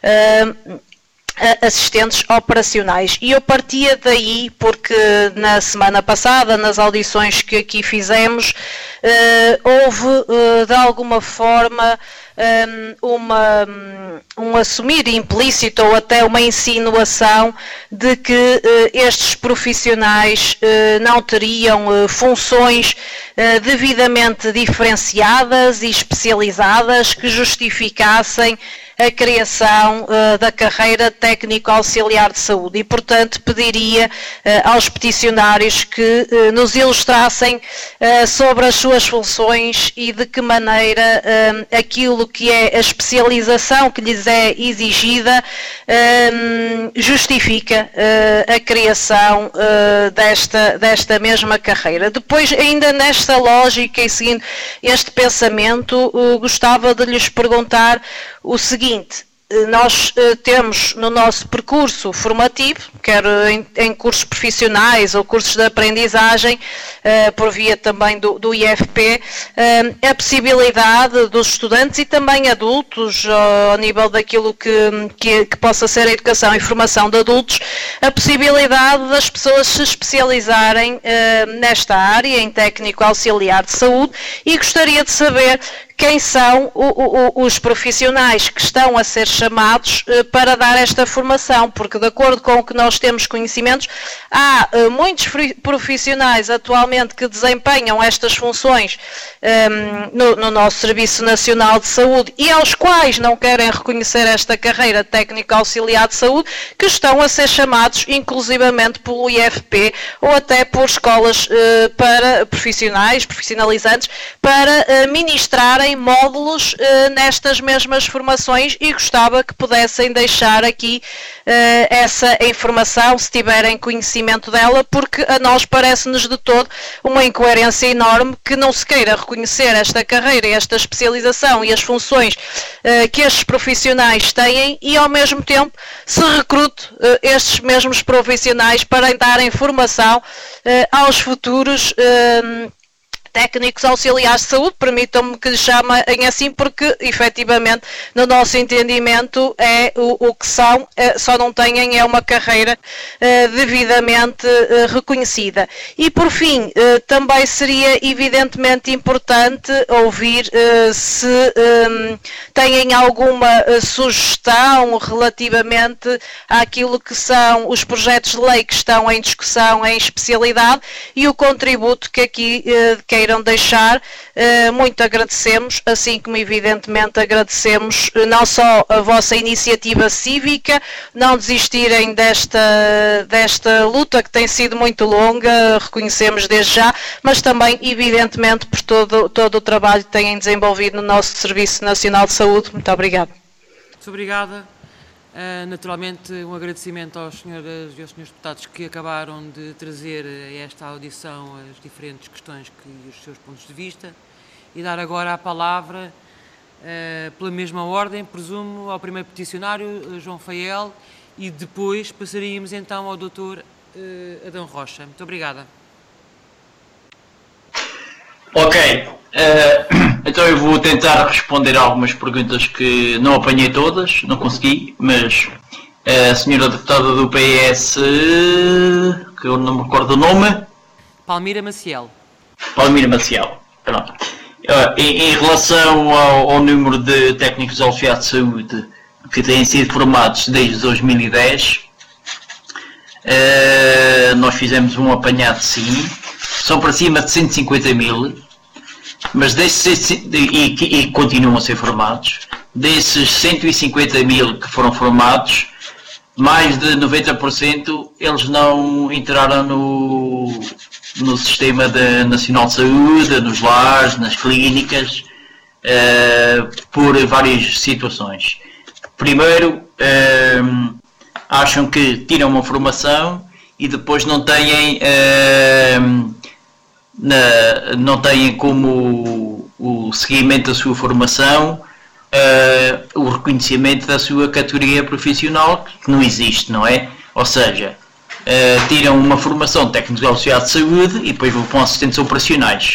assistentes operacionais. E eu partia daí porque na semana passada, nas audições que aqui fizemos, houve de alguma forma uma, um assumir implícito ou até uma insinuação de que estes profissionais não teriam funções devidamente diferenciadas e especializadas que justificassem a criação uh, da carreira técnico-auxiliar de saúde e, portanto, pediria uh, aos peticionários que uh, nos ilustrassem uh, sobre as suas funções e de que maneira uh, aquilo que é a especialização que lhes é exigida uh, justifica uh, a criação uh, desta, desta mesma carreira. Depois, ainda nesta lógica e seguindo este pensamento, uh, gostava de lhes perguntar o seguinte: nós uh, temos no nosso percurso formativo, quer em, em cursos profissionais ou cursos de aprendizagem, uh, por via também do, do I F P, uh, a possibilidade dos estudantes e também adultos, uh, ao nível daquilo que, que, que possa ser a educação e formação de adultos, a possibilidade das pessoas se especializarem uh, nesta área, em técnico auxiliar de saúde, e gostaria de saber quem são o, o, os profissionais que estão a ser chamados uh, para dar esta formação, porque de acordo com o que nós temos conhecimentos, há uh, muitos profissionais atualmente que desempenham estas funções um, no, no nosso Serviço Nacional de Saúde e aos quais não querem reconhecer esta carreira técnico auxiliar de saúde, que estão a ser chamados inclusivamente pelo I F P ou até por escolas uh, para profissionais, profissionalizantes, para uh, ministrarem módulos uh, nestas mesmas formações, e gostava que pudessem deixar aqui uh, essa informação, se tiverem conhecimento dela, porque a nós parece-nos de todo uma incoerência enorme que não se queira reconhecer esta carreira, esta especialização e as funções uh, que estes profissionais têm e ao mesmo tempo se recrute uh, estes mesmos profissionais para darem formação uh, aos futuros uh, técnicos auxiliares de saúde. Permitam-me que lhe chamem assim, porque efetivamente no nosso entendimento é o, o que são, é, só não têm é uma carreira é, devidamente é, reconhecida. E por fim, é, também seria evidentemente importante ouvir é, se é, têm alguma é, sugestão relativamente àquilo que são os projetos de lei que estão em discussão em especialidade e o contributo que aqui é, queiram deixar. Muito agradecemos, assim como evidentemente agradecemos não só a vossa iniciativa cívica, não desistirem desta, desta luta que tem sido muito longa, reconhecemos desde já, mas também evidentemente por todo, todo o trabalho que têm desenvolvido no nosso Serviço Nacional de Saúde. Muito obrigada. Muito obrigada. Uh, naturalmente, um agradecimento aos senhores e aos senhores deputados que acabaram de trazer a esta audição as diferentes questões que, e os seus pontos de vista, e dar agora a palavra, uh, pela mesma ordem, presumo, ao primeiro peticionário, uh, João Fael, e depois passaríamos então ao doutor uh, Adão Rocha. Muito obrigada. Ok, uh, então eu vou tentar responder a algumas perguntas que não apanhei todas, não consegui, mas a senhora deputada do P S, que eu não me recordo o nome. Palmira Maciel. Palmira Maciel, pronto. Uh, em, em relação ao, ao número de técnicos auxiliares de saúde que têm sido formados desde dois mil e dez, uh, nós fizemos um apanhado, sim. São para cima de cento e cinquenta mil, mas desses, e, e continuam a ser formados. Desses cento e cinquenta mil que foram formados, mais de noventa por cento eles não entraram no, no Sistema de, Nacional de Saúde, nos lares, nas clínicas, uh, por várias situações. Primeiro, uh, acham que tiram uma formação e depois não têm... Uh, Na, não têm como o, o seguimento da sua formação, uh, o reconhecimento da sua categoria profissional, que não existe, não é? Ou seja, uh, tiram uma formação de técnicos auxiliares de saúde e depois vão para assistentes operacionais.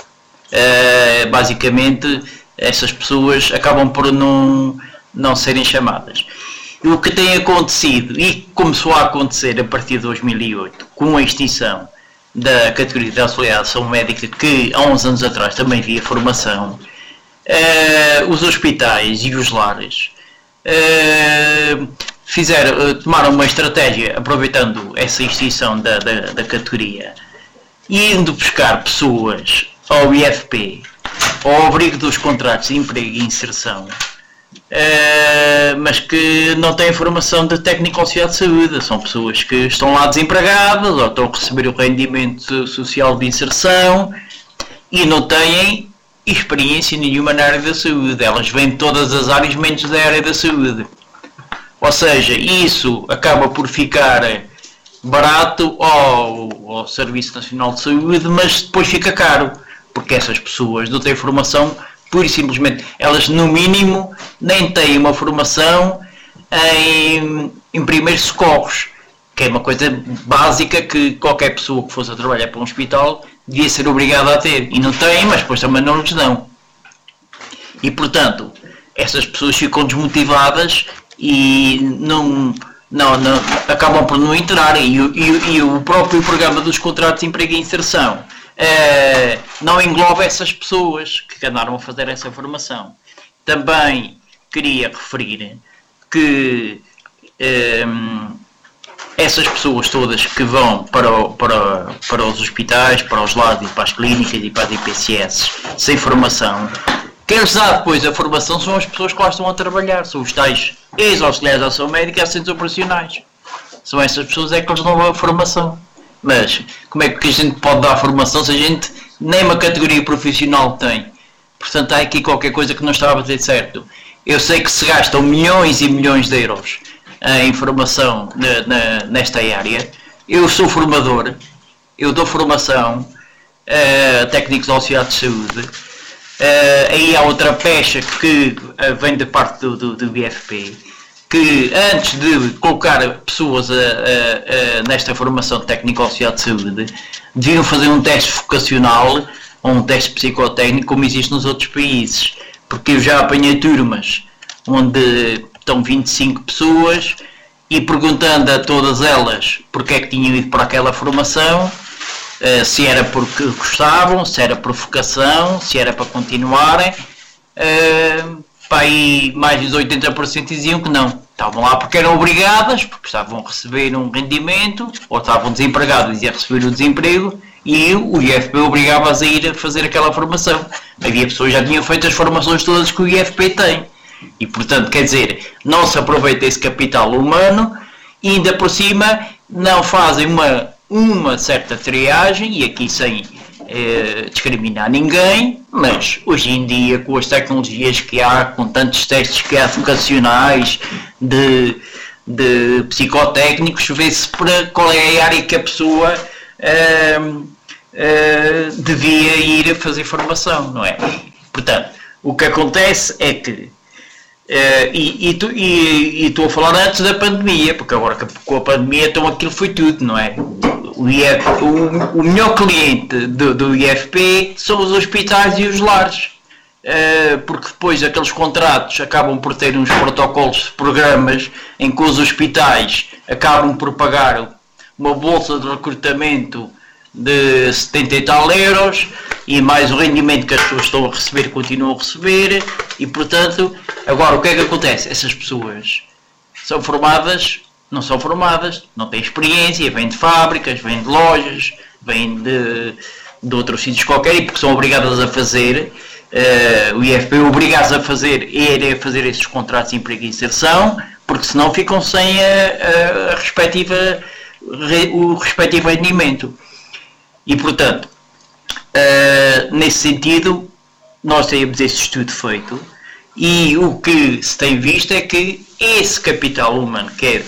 Uh, basicamente, essas pessoas acabam por não, não serem chamadas. E o que tem acontecido, e começou a acontecer a partir de dois mil e oito, com a extinção da categoria de auxiliar de saúde médica, que há uns anos atrás também havia formação, uh, os hospitais e os lares uh, fizeram, tomaram uma estratégia aproveitando essa extinção da, da, da categoria e indo buscar pessoas ao I F P, ao abrigo dos contratos de emprego e inserção, Uh, mas que não têm formação de técnico auxiliar de saúde. São pessoas que estão lá desempregadas ou estão a receber o rendimento social de inserção e não têm experiência nenhuma na área da saúde. Elas vêm de todas as áreas menos da área da saúde. Ou seja, isso acaba por ficar barato ao, ao Serviço Nacional de Saúde, mas depois fica caro, porque essas pessoas não têm formação. Pura e simplesmente, elas no mínimo nem têm uma formação em, em primeiros socorros, que é uma coisa básica que qualquer pessoa que fosse a trabalhar para um hospital devia ser obrigada a ter. E não têm, mas depois também não lhes dão. E portanto, essas pessoas ficam desmotivadas e não, não, não, acabam por não entrar. E, e, e o próprio programa dos contratos de emprego e inserção Uh, não engloba essas pessoas que andaram a fazer essa formação. Também queria referir que um, essas pessoas todas que vão para, o, para, para os hospitais, para os lares, para as clínicas e para as I P C S sem formação, quem lhes dá depois a formação são as pessoas que lá estão a trabalhar, são os tais ex-auxiliares de ação médica e assistentes operacionais. São essas pessoas é que lhes dão a formação. Mas como é que a gente pode dar formação se a gente nem uma categoria profissional tem? Portanto, há aqui qualquer coisa que não está a bater certo. Eu sei que se gastam milhões e milhões de euros em formação na, na, nesta área. Eu sou formador, eu dou formação a técnicos auxiliares de saúde. Uh, aí há outra pecha que uh, vem da parte do, do, do I F P, que antes de colocar pessoas a, a, a, nesta formação de técnico auxiliar de saúde, deviam fazer um teste vocacional ou um teste psicotécnico como existe nos outros países. Porque eu já apanhei turmas onde estão vinte e cinco pessoas e perguntando a todas elas porque é que tinham ido para aquela formação, se era porque gostavam, se era por vocação, se era para continuarem, para aí mais de oitenta por cento diziam que não. Estavam lá porque eram obrigadas, porque estavam a receber um rendimento, ou estavam desempregados e a receber o desemprego, e o I F P obrigava-as a ir a fazer aquela formação. Havia pessoas que já tinham feito as formações todas que o I F P tem. E, portanto, quer dizer, não se aproveita esse capital humano e, ainda por cima, não fazem uma, uma certa triagem, e aqui sem eh, discriminar ninguém, mas hoje em dia, com as tecnologias que há, com tantos testes que há vocacionais, de, de psicotécnicos, vê-se para qual é a área que a pessoa eh, uh, devia ir a fazer formação, não é? Portanto, o que acontece é que, uh, e estou a falar antes da pandemia, porque agora com a pandemia então aquilo foi tudo, não é? O, I F, o, o melhor cliente do, do I F P são os hospitais e os lares, uh, porque depois aqueles contratos acabam por ter uns protocolos, programas em que os hospitais acabam por pagar uma bolsa de recrutamento de setenta e tal euros e mais o rendimento que as pessoas estão a receber, continuam a receber, e portanto, agora o que é que acontece? Essas pessoas são formadas, não são formadas, não têm experiência, vêm de fábricas, vêm de lojas, vêm de, de outros sítios qualquer, e porque são obrigadas a fazer, uh, o I F P obriga-as a fazer, é a fazer esses contratos de emprego e inserção, porque senão ficam sem a, a respectiva, o respectivo rendimento. E, portanto, uh, nesse sentido, nós temos esse estudo feito, e o que se tem visto é que esse capital humano, que é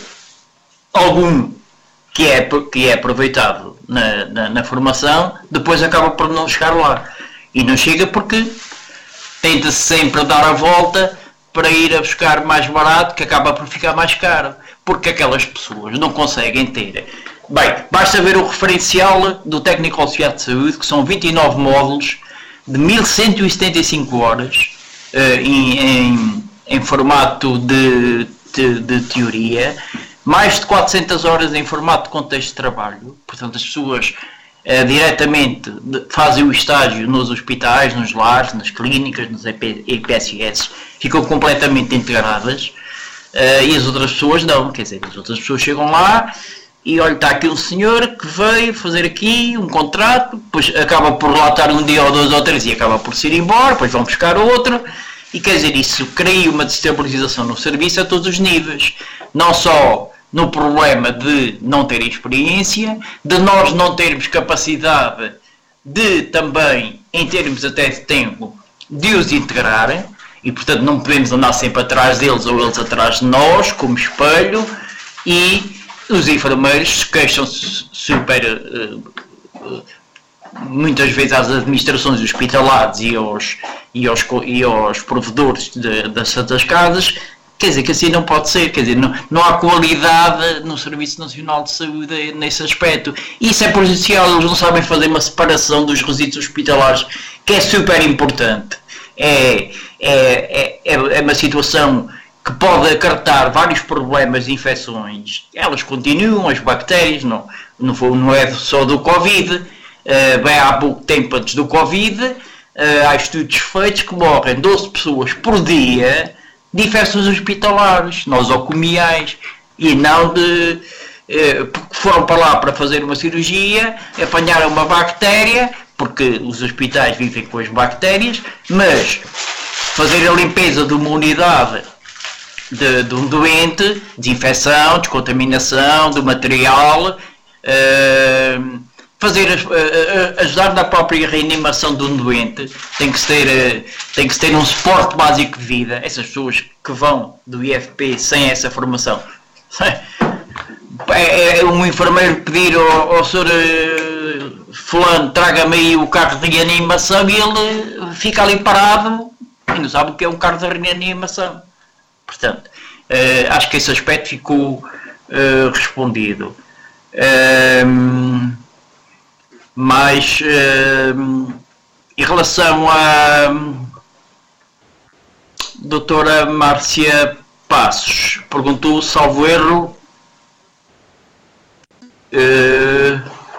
algum que é, que é aproveitado na, na, na formação, depois acaba por não chegar lá. E não chega porque tenta-se sempre dar a volta para ir a buscar mais barato, que acaba por ficar mais caro, porque aquelas pessoas não conseguem ter. Bem, basta ver o referencial do técnico auxiliar de saúde, que são vinte e nove módulos de mil cento e setenta e cinco horas uh, em, em, em formato de, de, de teoria, mais de quatrocentas horas em formato de contexto de trabalho. Portanto, as pessoas uh, diretamente de, fazem o estágio nos hospitais, nos lares, nas clínicas, nos E P S S, ficam completamente integradas, uh, e as outras pessoas não, quer dizer, as outras pessoas chegam lá e olha, está aqui um senhor que veio fazer aqui um contrato, depois acaba por lá estar um dia ou dois ou três e acaba por se ir embora, depois vão buscar outro, e quer dizer, isso cria uma destabilização no serviço a todos os níveis, não só no problema de não ter experiência, de nós não termos capacidade de também, em termos até de tempo, de os integrarem, e portanto não podemos andar sempre atrás deles ou eles atrás de nós, como espelho, e os enfermeiros queixam-se super, uh, uh, muitas vezes às administrações hospitalares e aos, e aos, e aos provedores de, das Santas Casas, quer dizer que assim não pode ser, quer dizer, não, não há qualidade no Serviço Nacional de Saúde nesse aspecto. Isso é prejudicial, eles não sabem fazer uma separação dos resíduos hospitalares, que é super importante. É, é, é, é uma situação que pode acarretar vários problemas de infecções. Elas continuam, as bactérias, não, não, não é só do Covid, uh, bem há pouco tempo antes do Covid, uh, há estudos feitos que morrem doze pessoas por dia de infecções hospitalares, nosocomiais, e não de... Uh, porque foram para lá para fazer uma cirurgia, apanharam uma bactéria, porque os hospitais vivem com as bactérias, mas fazer a limpeza de uma unidade De, de um doente, desinfecção, descontaminação do material, uh, fazer, uh, ajudar na própria reanimação de um doente, tem que, ter, uh, tem que ter um suporte básico de vida. Essas pessoas que vão do I F P sem essa formação, é, é um enfermeiro pedir ao, ao senhor uh, fulano, traga-me aí o carro de reanimação, e ele fica ali parado e não sabe o que é um carro de reanimação. Portanto, uh, acho que esse aspecto ficou uh, respondido. Uh, mas, uh, em relação à doutora Márcia Passos, perguntou, salvo erro, uh,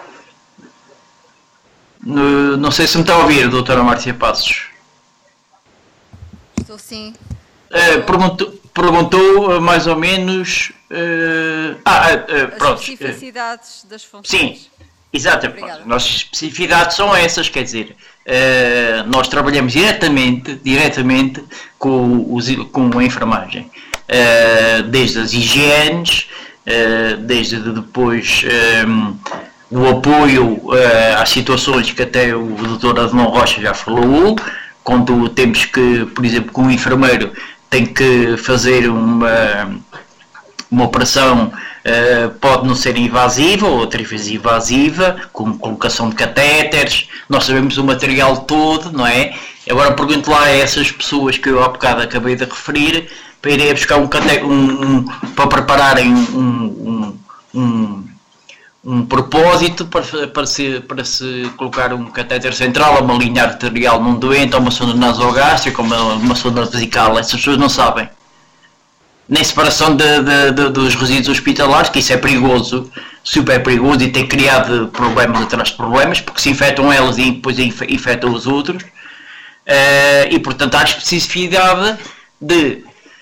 no, não sei se me está a ouvir, doutora Márcia Passos. Estou sim. Uh, perguntou, perguntou uh, mais ou menos uh, ah, uh, uh, pronto, as especificidades uh, das funções. Sim, exatamente. As nossas especificidades são essas, quer dizer, uh, nós trabalhamos diretamente, diretamente com, os, com a enfermagem, uh, desde as higienes, uh, desde depois um, o apoio uh, às situações que até o doutor Adão Rocha já falou, quando temos que, por exemplo, com um enfermeiro tem que fazer uma, uma operação Uh, pode não ser invasiva, ou outras vezes invasiva, com colocação de catéteres, nós sabemos o material todo, não é? Agora pergunto lá a essas pessoas que eu há bocado acabei de referir, para irem buscar um catéter, um, um, para prepararem um, um, um, um propósito para, para, se, para se colocar um catéter central, uma linha arterial num doente, ou uma sonda nasogástrica, ou uma, uma sonda vesical. Essas pessoas não sabem. Nem separação de, de, de, dos resíduos hospitalares, que isso é perigoso, super perigoso, e tem criado problemas atrás de problemas, porque se infectam elas e depois infectam os outros. Uh, e portanto há especificidade de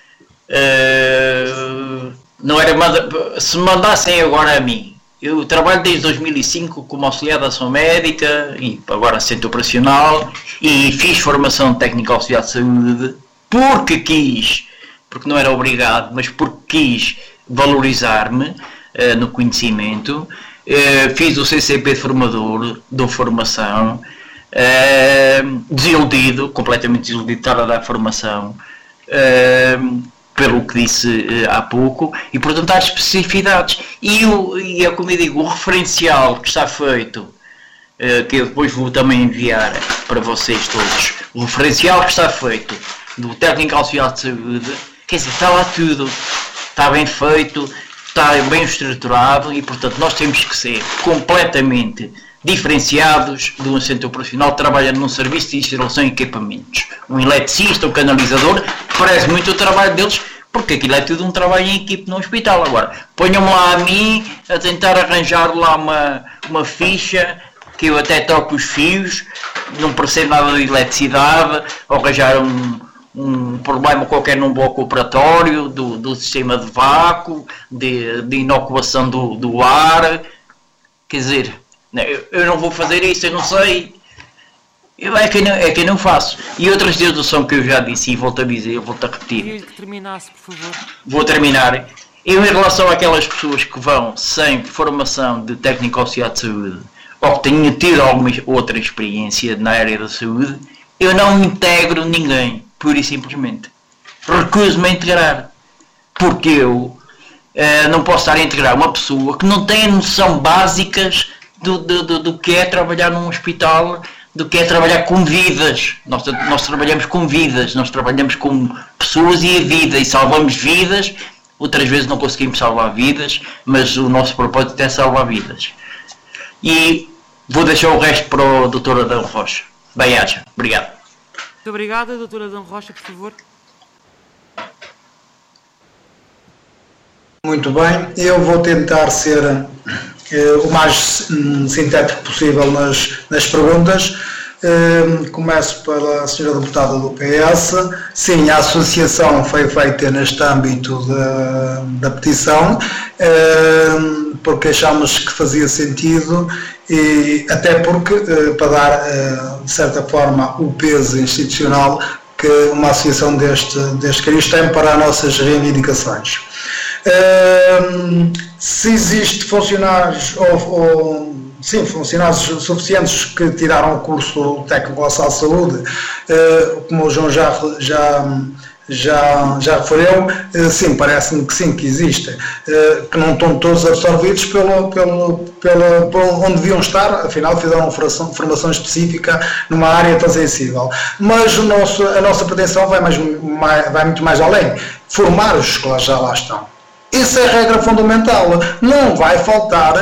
uh, não era manda, se me mandassem agora a mim, eu trabalho desde dois mil e cinco como auxiliar de ação médica e agora centro operacional, e fiz formação técnica auxiliar de saúde porque quis, porque não era obrigado, mas porque quis valorizar-me uh, no conhecimento. Uh, fiz o C C P de formador, dou formação. Uh, desiludido, completamente desiludido de estar a dar formação, uh, pelo que disse uh, há pouco, e portanto há especificidades. E, o, e é como eu digo, o referencial que está feito, uh, que eu depois vou também enviar para vocês todos, o referencial que está feito do técnico auxiliar de saúde, quer dizer, está lá tudo, está bem feito, está bem estruturado, e portanto nós temos que ser completamente diferenciados de um centro operacional que trabalha num serviço de instalação e equipamentos. Um eletricista, um canalizador, parece muito o trabalho deles, porque aquilo é tudo um trabalho em equipe no hospital. Agora, ponham-me lá a mim a tentar arranjar lá uma, uma ficha, que eu até toco os fios, não percebo nada de eletricidade, ou arranjar um, um problema qualquer num bloco operatório, do, do sistema de vácuo, de, de inoculação do, do ar, quer dizer... Eu não vou fazer isso, eu não sei. Eu, é, que não, é que não faço. E outras deduções que eu já disse e volto a dizer, eu volto a repetir. Queria que terminasse, por favor. Vou terminar. Eu, em relação àquelas pessoas que vão sem formação de técnico auxiliar de saúde, ou que tenham tido alguma outra experiência na área da saúde, eu não integro ninguém, pura e simplesmente. Recuso-me a integrar. Porque eu uh, não posso estar a integrar uma pessoa que não tem noção básicas Do, do, do que é trabalhar num hospital, do que é trabalhar com vidas. Nós, nós trabalhamos com vidas, nós trabalhamos com pessoas e a vida, e salvamos vidas. Outras vezes não conseguimos salvar vidas, mas o nosso propósito é salvar vidas. E vou deixar o resto para o doutor Adão Rocha. Bem-aja. Obrigado. Muito obrigado, doutor Adão Rocha, por favor. Muito bem, eu vou tentar ser uh, o mais um, sintético possível nas, nas perguntas. Uh, começo pela senhora deputada do P S. Sim, a associação foi feita neste âmbito da, da petição, uh, porque achamos que fazia sentido, e até porque, uh, para dar, uh, de certa forma, o peso institucional que uma associação deste, deste cariz tem para as nossas reivindicações. Uh, se existe funcionários ou, ou sim, funcionários suficientes que tiraram o curso técnico auxiliar de saúde, uh, como o João já, já, já, já referiu, uh, sim, parece-me que sim, que existem, uh, que não estão todos absorvidos pelo, pelo, pelo, pelo onde deviam estar, afinal fizeram formação, formação específica numa área tão sensível. Mas o nosso, a nossa pretensão vai, mais, mais, vai muito mais além, formar os que já lá estão. Essa é a regra fundamental. Não vai faltar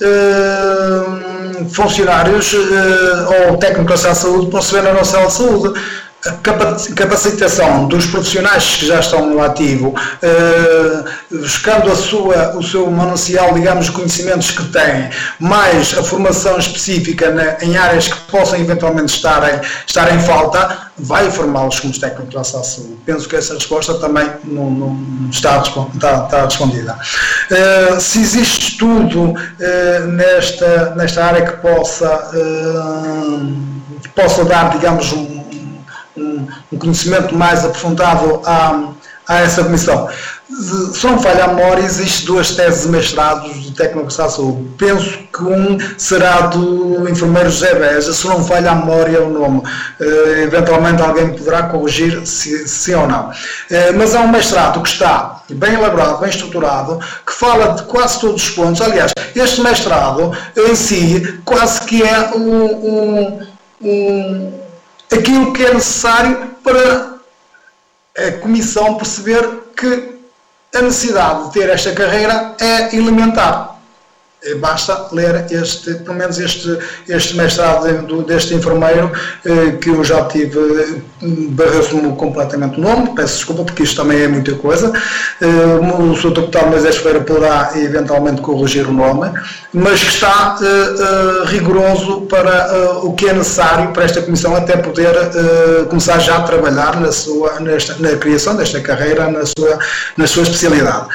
uh, funcionários uh, ou técnicos da saúde para receber na nossa área de saúde. A capacitação dos profissionais que já estão no ativo, uh, buscando a sua, o seu manancial, digamos, de conhecimentos que têm, mais a formação específica na, em áreas que possam eventualmente estar em, estar em falta, vai formá-los como técnicos da saúde. Penso que essa resposta também não, não está, está, está respondida. Uh, se existe estudo uh, nesta, nesta área que possa, uh, que possa dar, digamos, um Um, um conhecimento mais aprofundado a, a essa comissão. se não falha a memória, existem duas teses de mestrados de técnico de saúde. Penso que um será do enfermeiro José Beja, se não falha a memória o nome. Uh, eventualmente alguém poderá corrigir se sim ou não. Uh, mas é um mestrado que está bem elaborado, bem estruturado, que fala de quase todos os pontos. Aliás, este mestrado em si quase que é um, um, um, aquilo que é necessário para a Comissão perceber que a necessidade de ter esta carreira é elementar. Basta ler este, pelo menos este, este mestrado deste enfermeiro, que eu já tive, barrou-se-me completamente o nome, peço desculpa porque isto também é muita coisa. O senhor Deputado Moisés Ferreira poderá eventualmente corrigir o nome, mas que está rigoroso para o que é necessário para esta Comissão até poder começar já a trabalhar na, sua, nesta, na criação desta carreira, na sua, na sua especialidade.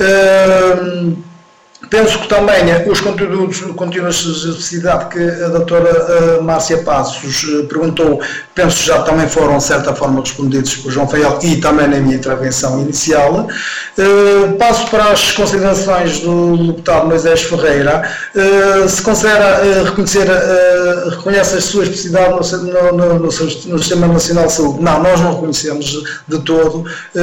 Penso que também os conteúdos, conteúdos de especificidade que a doutora Márcia Passos perguntou, penso que já também foram de certa forma respondidos por João Fael e também na minha intervenção inicial. Passo para as considerações do deputado Moisés Ferreira. Se considera reconhecer, reconhece a sua especificidade no, no, no, no Sistema Nacional de Saúde? Não, nós não reconhecemos de todo,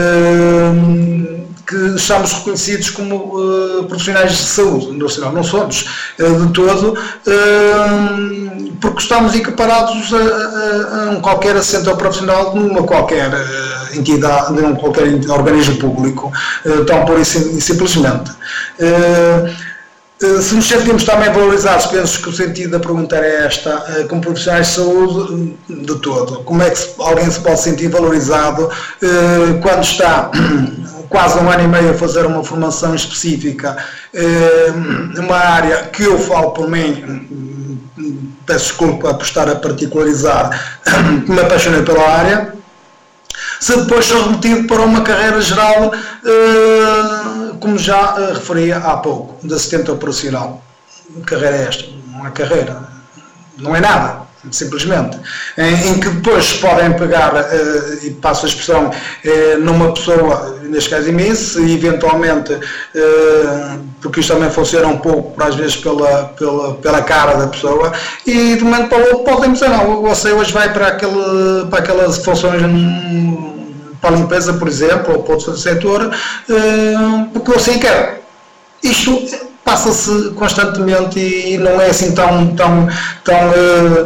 que estamos reconhecidos como uh, profissionais de saúde, não, não somos uh, de todo, uh, porque estamos equiparados a, a, a um qualquer assento profissional numa qualquer uh, entidade, num qualquer organismo público, uh, tão por isso simplesmente. Uh, Se nos sentimos também valorizados, penso que o sentido da pergunta é esta, como profissionais de saúde, de todo. Como é que alguém se pode sentir valorizado quando está quase um ano e meio a fazer uma formação específica numa área que eu falo por mim, peço desculpa por estar a particularizar, que me apaixonei pela área, se depois sou remetido para uma carreira geral, como já referia há pouco, de assistente operacional. Que carreira é esta? Não é carreira, não é nada, simplesmente. Em, em que depois podem pegar, e passo a expressão, numa pessoa, neste caso em mim, se eventualmente, porque isto também funciona um pouco, às vezes, pela, pela, pela cara da pessoa, e de um momento para o outro podem dizer, não, você hoje vai para, aquele, para aquelas funções para a limpeza, por exemplo, ou para outro setor, porque eu assim quero. Isto passa-se constantemente e não é assim tão, tão, tão, uh,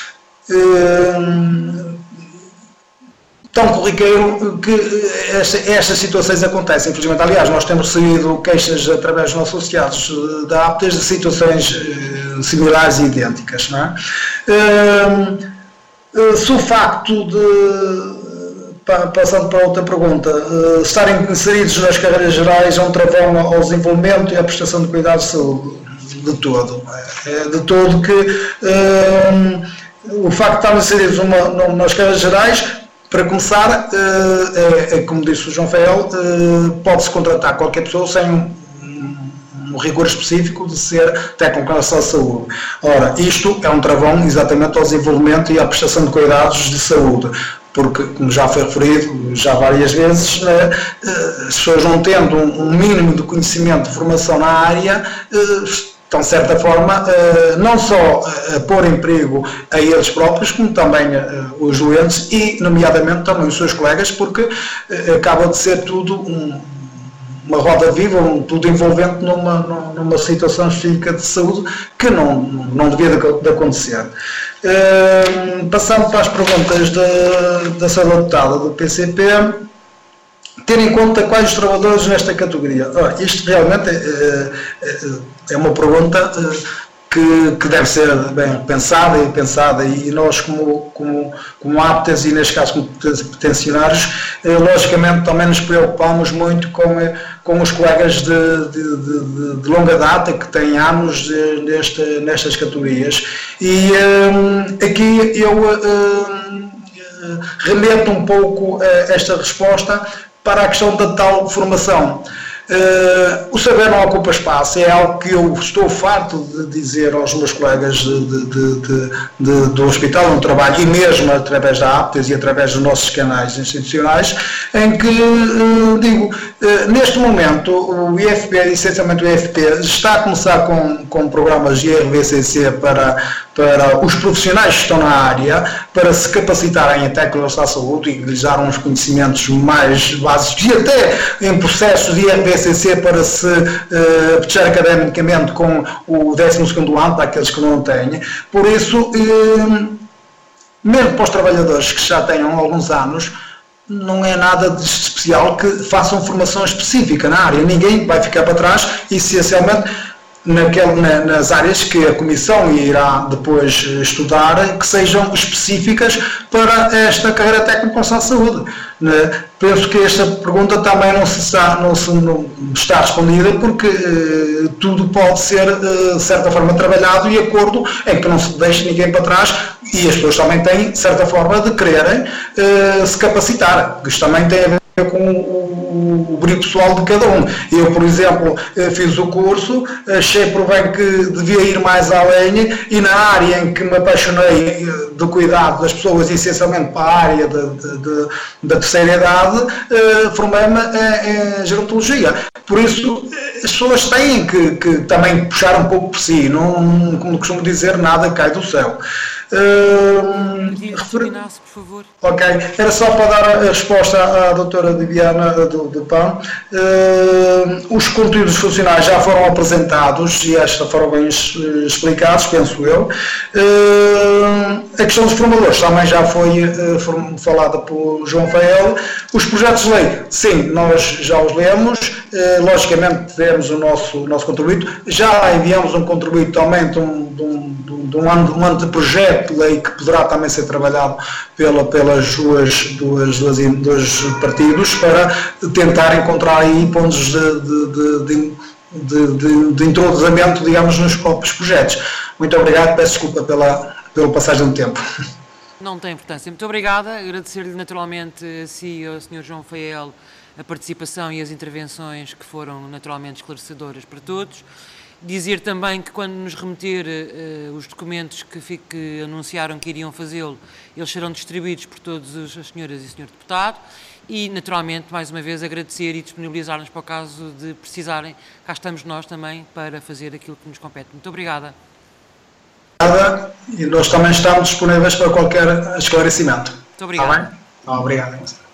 uh, tão corriqueiro que esta, estas situações acontecem. Infelizmente, aliás, nós temos recebido queixas através dos nossos associados da APTES de situações uh, similares e idênticas. Não é? uh, uh, se o facto de Passando para outra pergunta, uh, estarem inseridos nas carreiras gerais é um travão ao desenvolvimento e à prestação de cuidados de saúde, de todo. É de todo que uh, o facto de estarem inseridos numa, nas carreiras gerais, para começar, uh, é, é como disse o João Fael, uh, pode-se contratar qualquer pessoa sem um, um rigor específico de ser técnico na saúde. Ora, isto é um travão exatamente ao desenvolvimento e à prestação de cuidados de saúde. Porque, como já foi referido já várias vezes, né, as pessoas não tendo um mínimo de conhecimento, de formação na área, estão, de certa forma, não só a pôr em perigo a eles próprios, como também os doentes e, nomeadamente, também os seus colegas, porque acaba de ser tudo um, uma roda viva, um, tudo envolvente numa, numa situação específica de saúde que não, não devia de, de acontecer. Uh, passando para as perguntas da, da senhora deputada do P C P, ter em conta quais os trabalhadores nesta categoria. Oh, isto realmente é, é, é uma pergunta que, que deve ser bem pensada e pensada, e nós como, como, como aptas e neste caso como peticionários, logicamente também nos preocupamos muito com, com os colegas de, de, de, de longa data que têm anos nesta, nestas categorias. E um, aqui eu um, remeto um pouco esta resposta para a questão da tal formação. Uh, o saber não ocupa espaço, é algo que eu estou farto de dizer aos meus colegas de, de, de, de, do hospital onde trabalho, e mesmo através da APTES e através dos nossos canais institucionais, em que uh, digo, uh, neste momento o I F P, essencialmente o I F P, está a começar com, com programas de I R B C C para, para os profissionais que estão na área, para se capacitarem em tecnologia da saúde e lhes dar uns conhecimentos mais básicos, e até em processos de I R B C C para se uh, fechar academicamente com o décimo segundo ano, para aqueles que não têm. Por isso, uh, mesmo para os trabalhadores que já tenham alguns anos, não é nada de especial que façam formação específica na área. Ninguém vai ficar para trás, e essencialmente naquele, na, nas áreas que a Comissão irá depois estudar, que sejam específicas para esta carreira técnica de saúde. Penso que esta pergunta também não, se está, não, se, não está respondida, porque eh, tudo pode ser, eh, de certa forma, trabalhado e acordo em que não se deixe ninguém para trás, e as pessoas também têm, de certa forma, de quererem eh, se capacitar, porque isto também tem a ver com o, o brilho pessoal de cada um. Eu, por exemplo, fiz o curso, achei por bem que devia ir mais além, e na área em que me apaixonei do cuidado das pessoas, essencialmente para a área de, de, de, da terceira idade, formei-me em, em gerontologia. Por isso, as pessoas têm que, que também puxar um pouco por si, não, como costumo dizer, nada cai do céu. Uh, refer... por favor. Ok, era só para dar a resposta à doutora Viviana do, do P A M. Uh, os conteúdos funcionais já foram apresentados e esta foram bem explicados, penso eu. Uh, a questão dos formadores também já foi uh, falada por João Fael. Os projetos de lei, sim, nós já os lemos, uh, logicamente temos o nosso, o nosso contributo, já enviamos um contributo também de um, de um, de um, um anteprojeto de lei que poderá também ser trabalhado pela, pelas duas, duas, duas, dois partidos, para tentar encontrar aí pontos de, de, de, de, de, de introduzimento, digamos, nos próprios projetos. Muito obrigado, peço desculpa pela, pela passagem do tempo. Não tem importância. Muito obrigada. Agradecer-lhe naturalmente a si e ao senhor João Fael a participação e as intervenções que foram naturalmente esclarecedoras para todos. Dizer também que quando nos remeter uh, os documentos que, fique, que anunciaram que iriam fazê-lo, eles serão distribuídos por todas as senhoras e senhor deputado, e naturalmente, mais uma vez, agradecer e disponibilizar-nos para o caso de precisarem. Cá estamos nós também para fazer aquilo que nos compete. Muito obrigada. Obrigada, e nós também estamos disponíveis para qualquer esclarecimento. Muito obrigado. Está bem? Obrigado.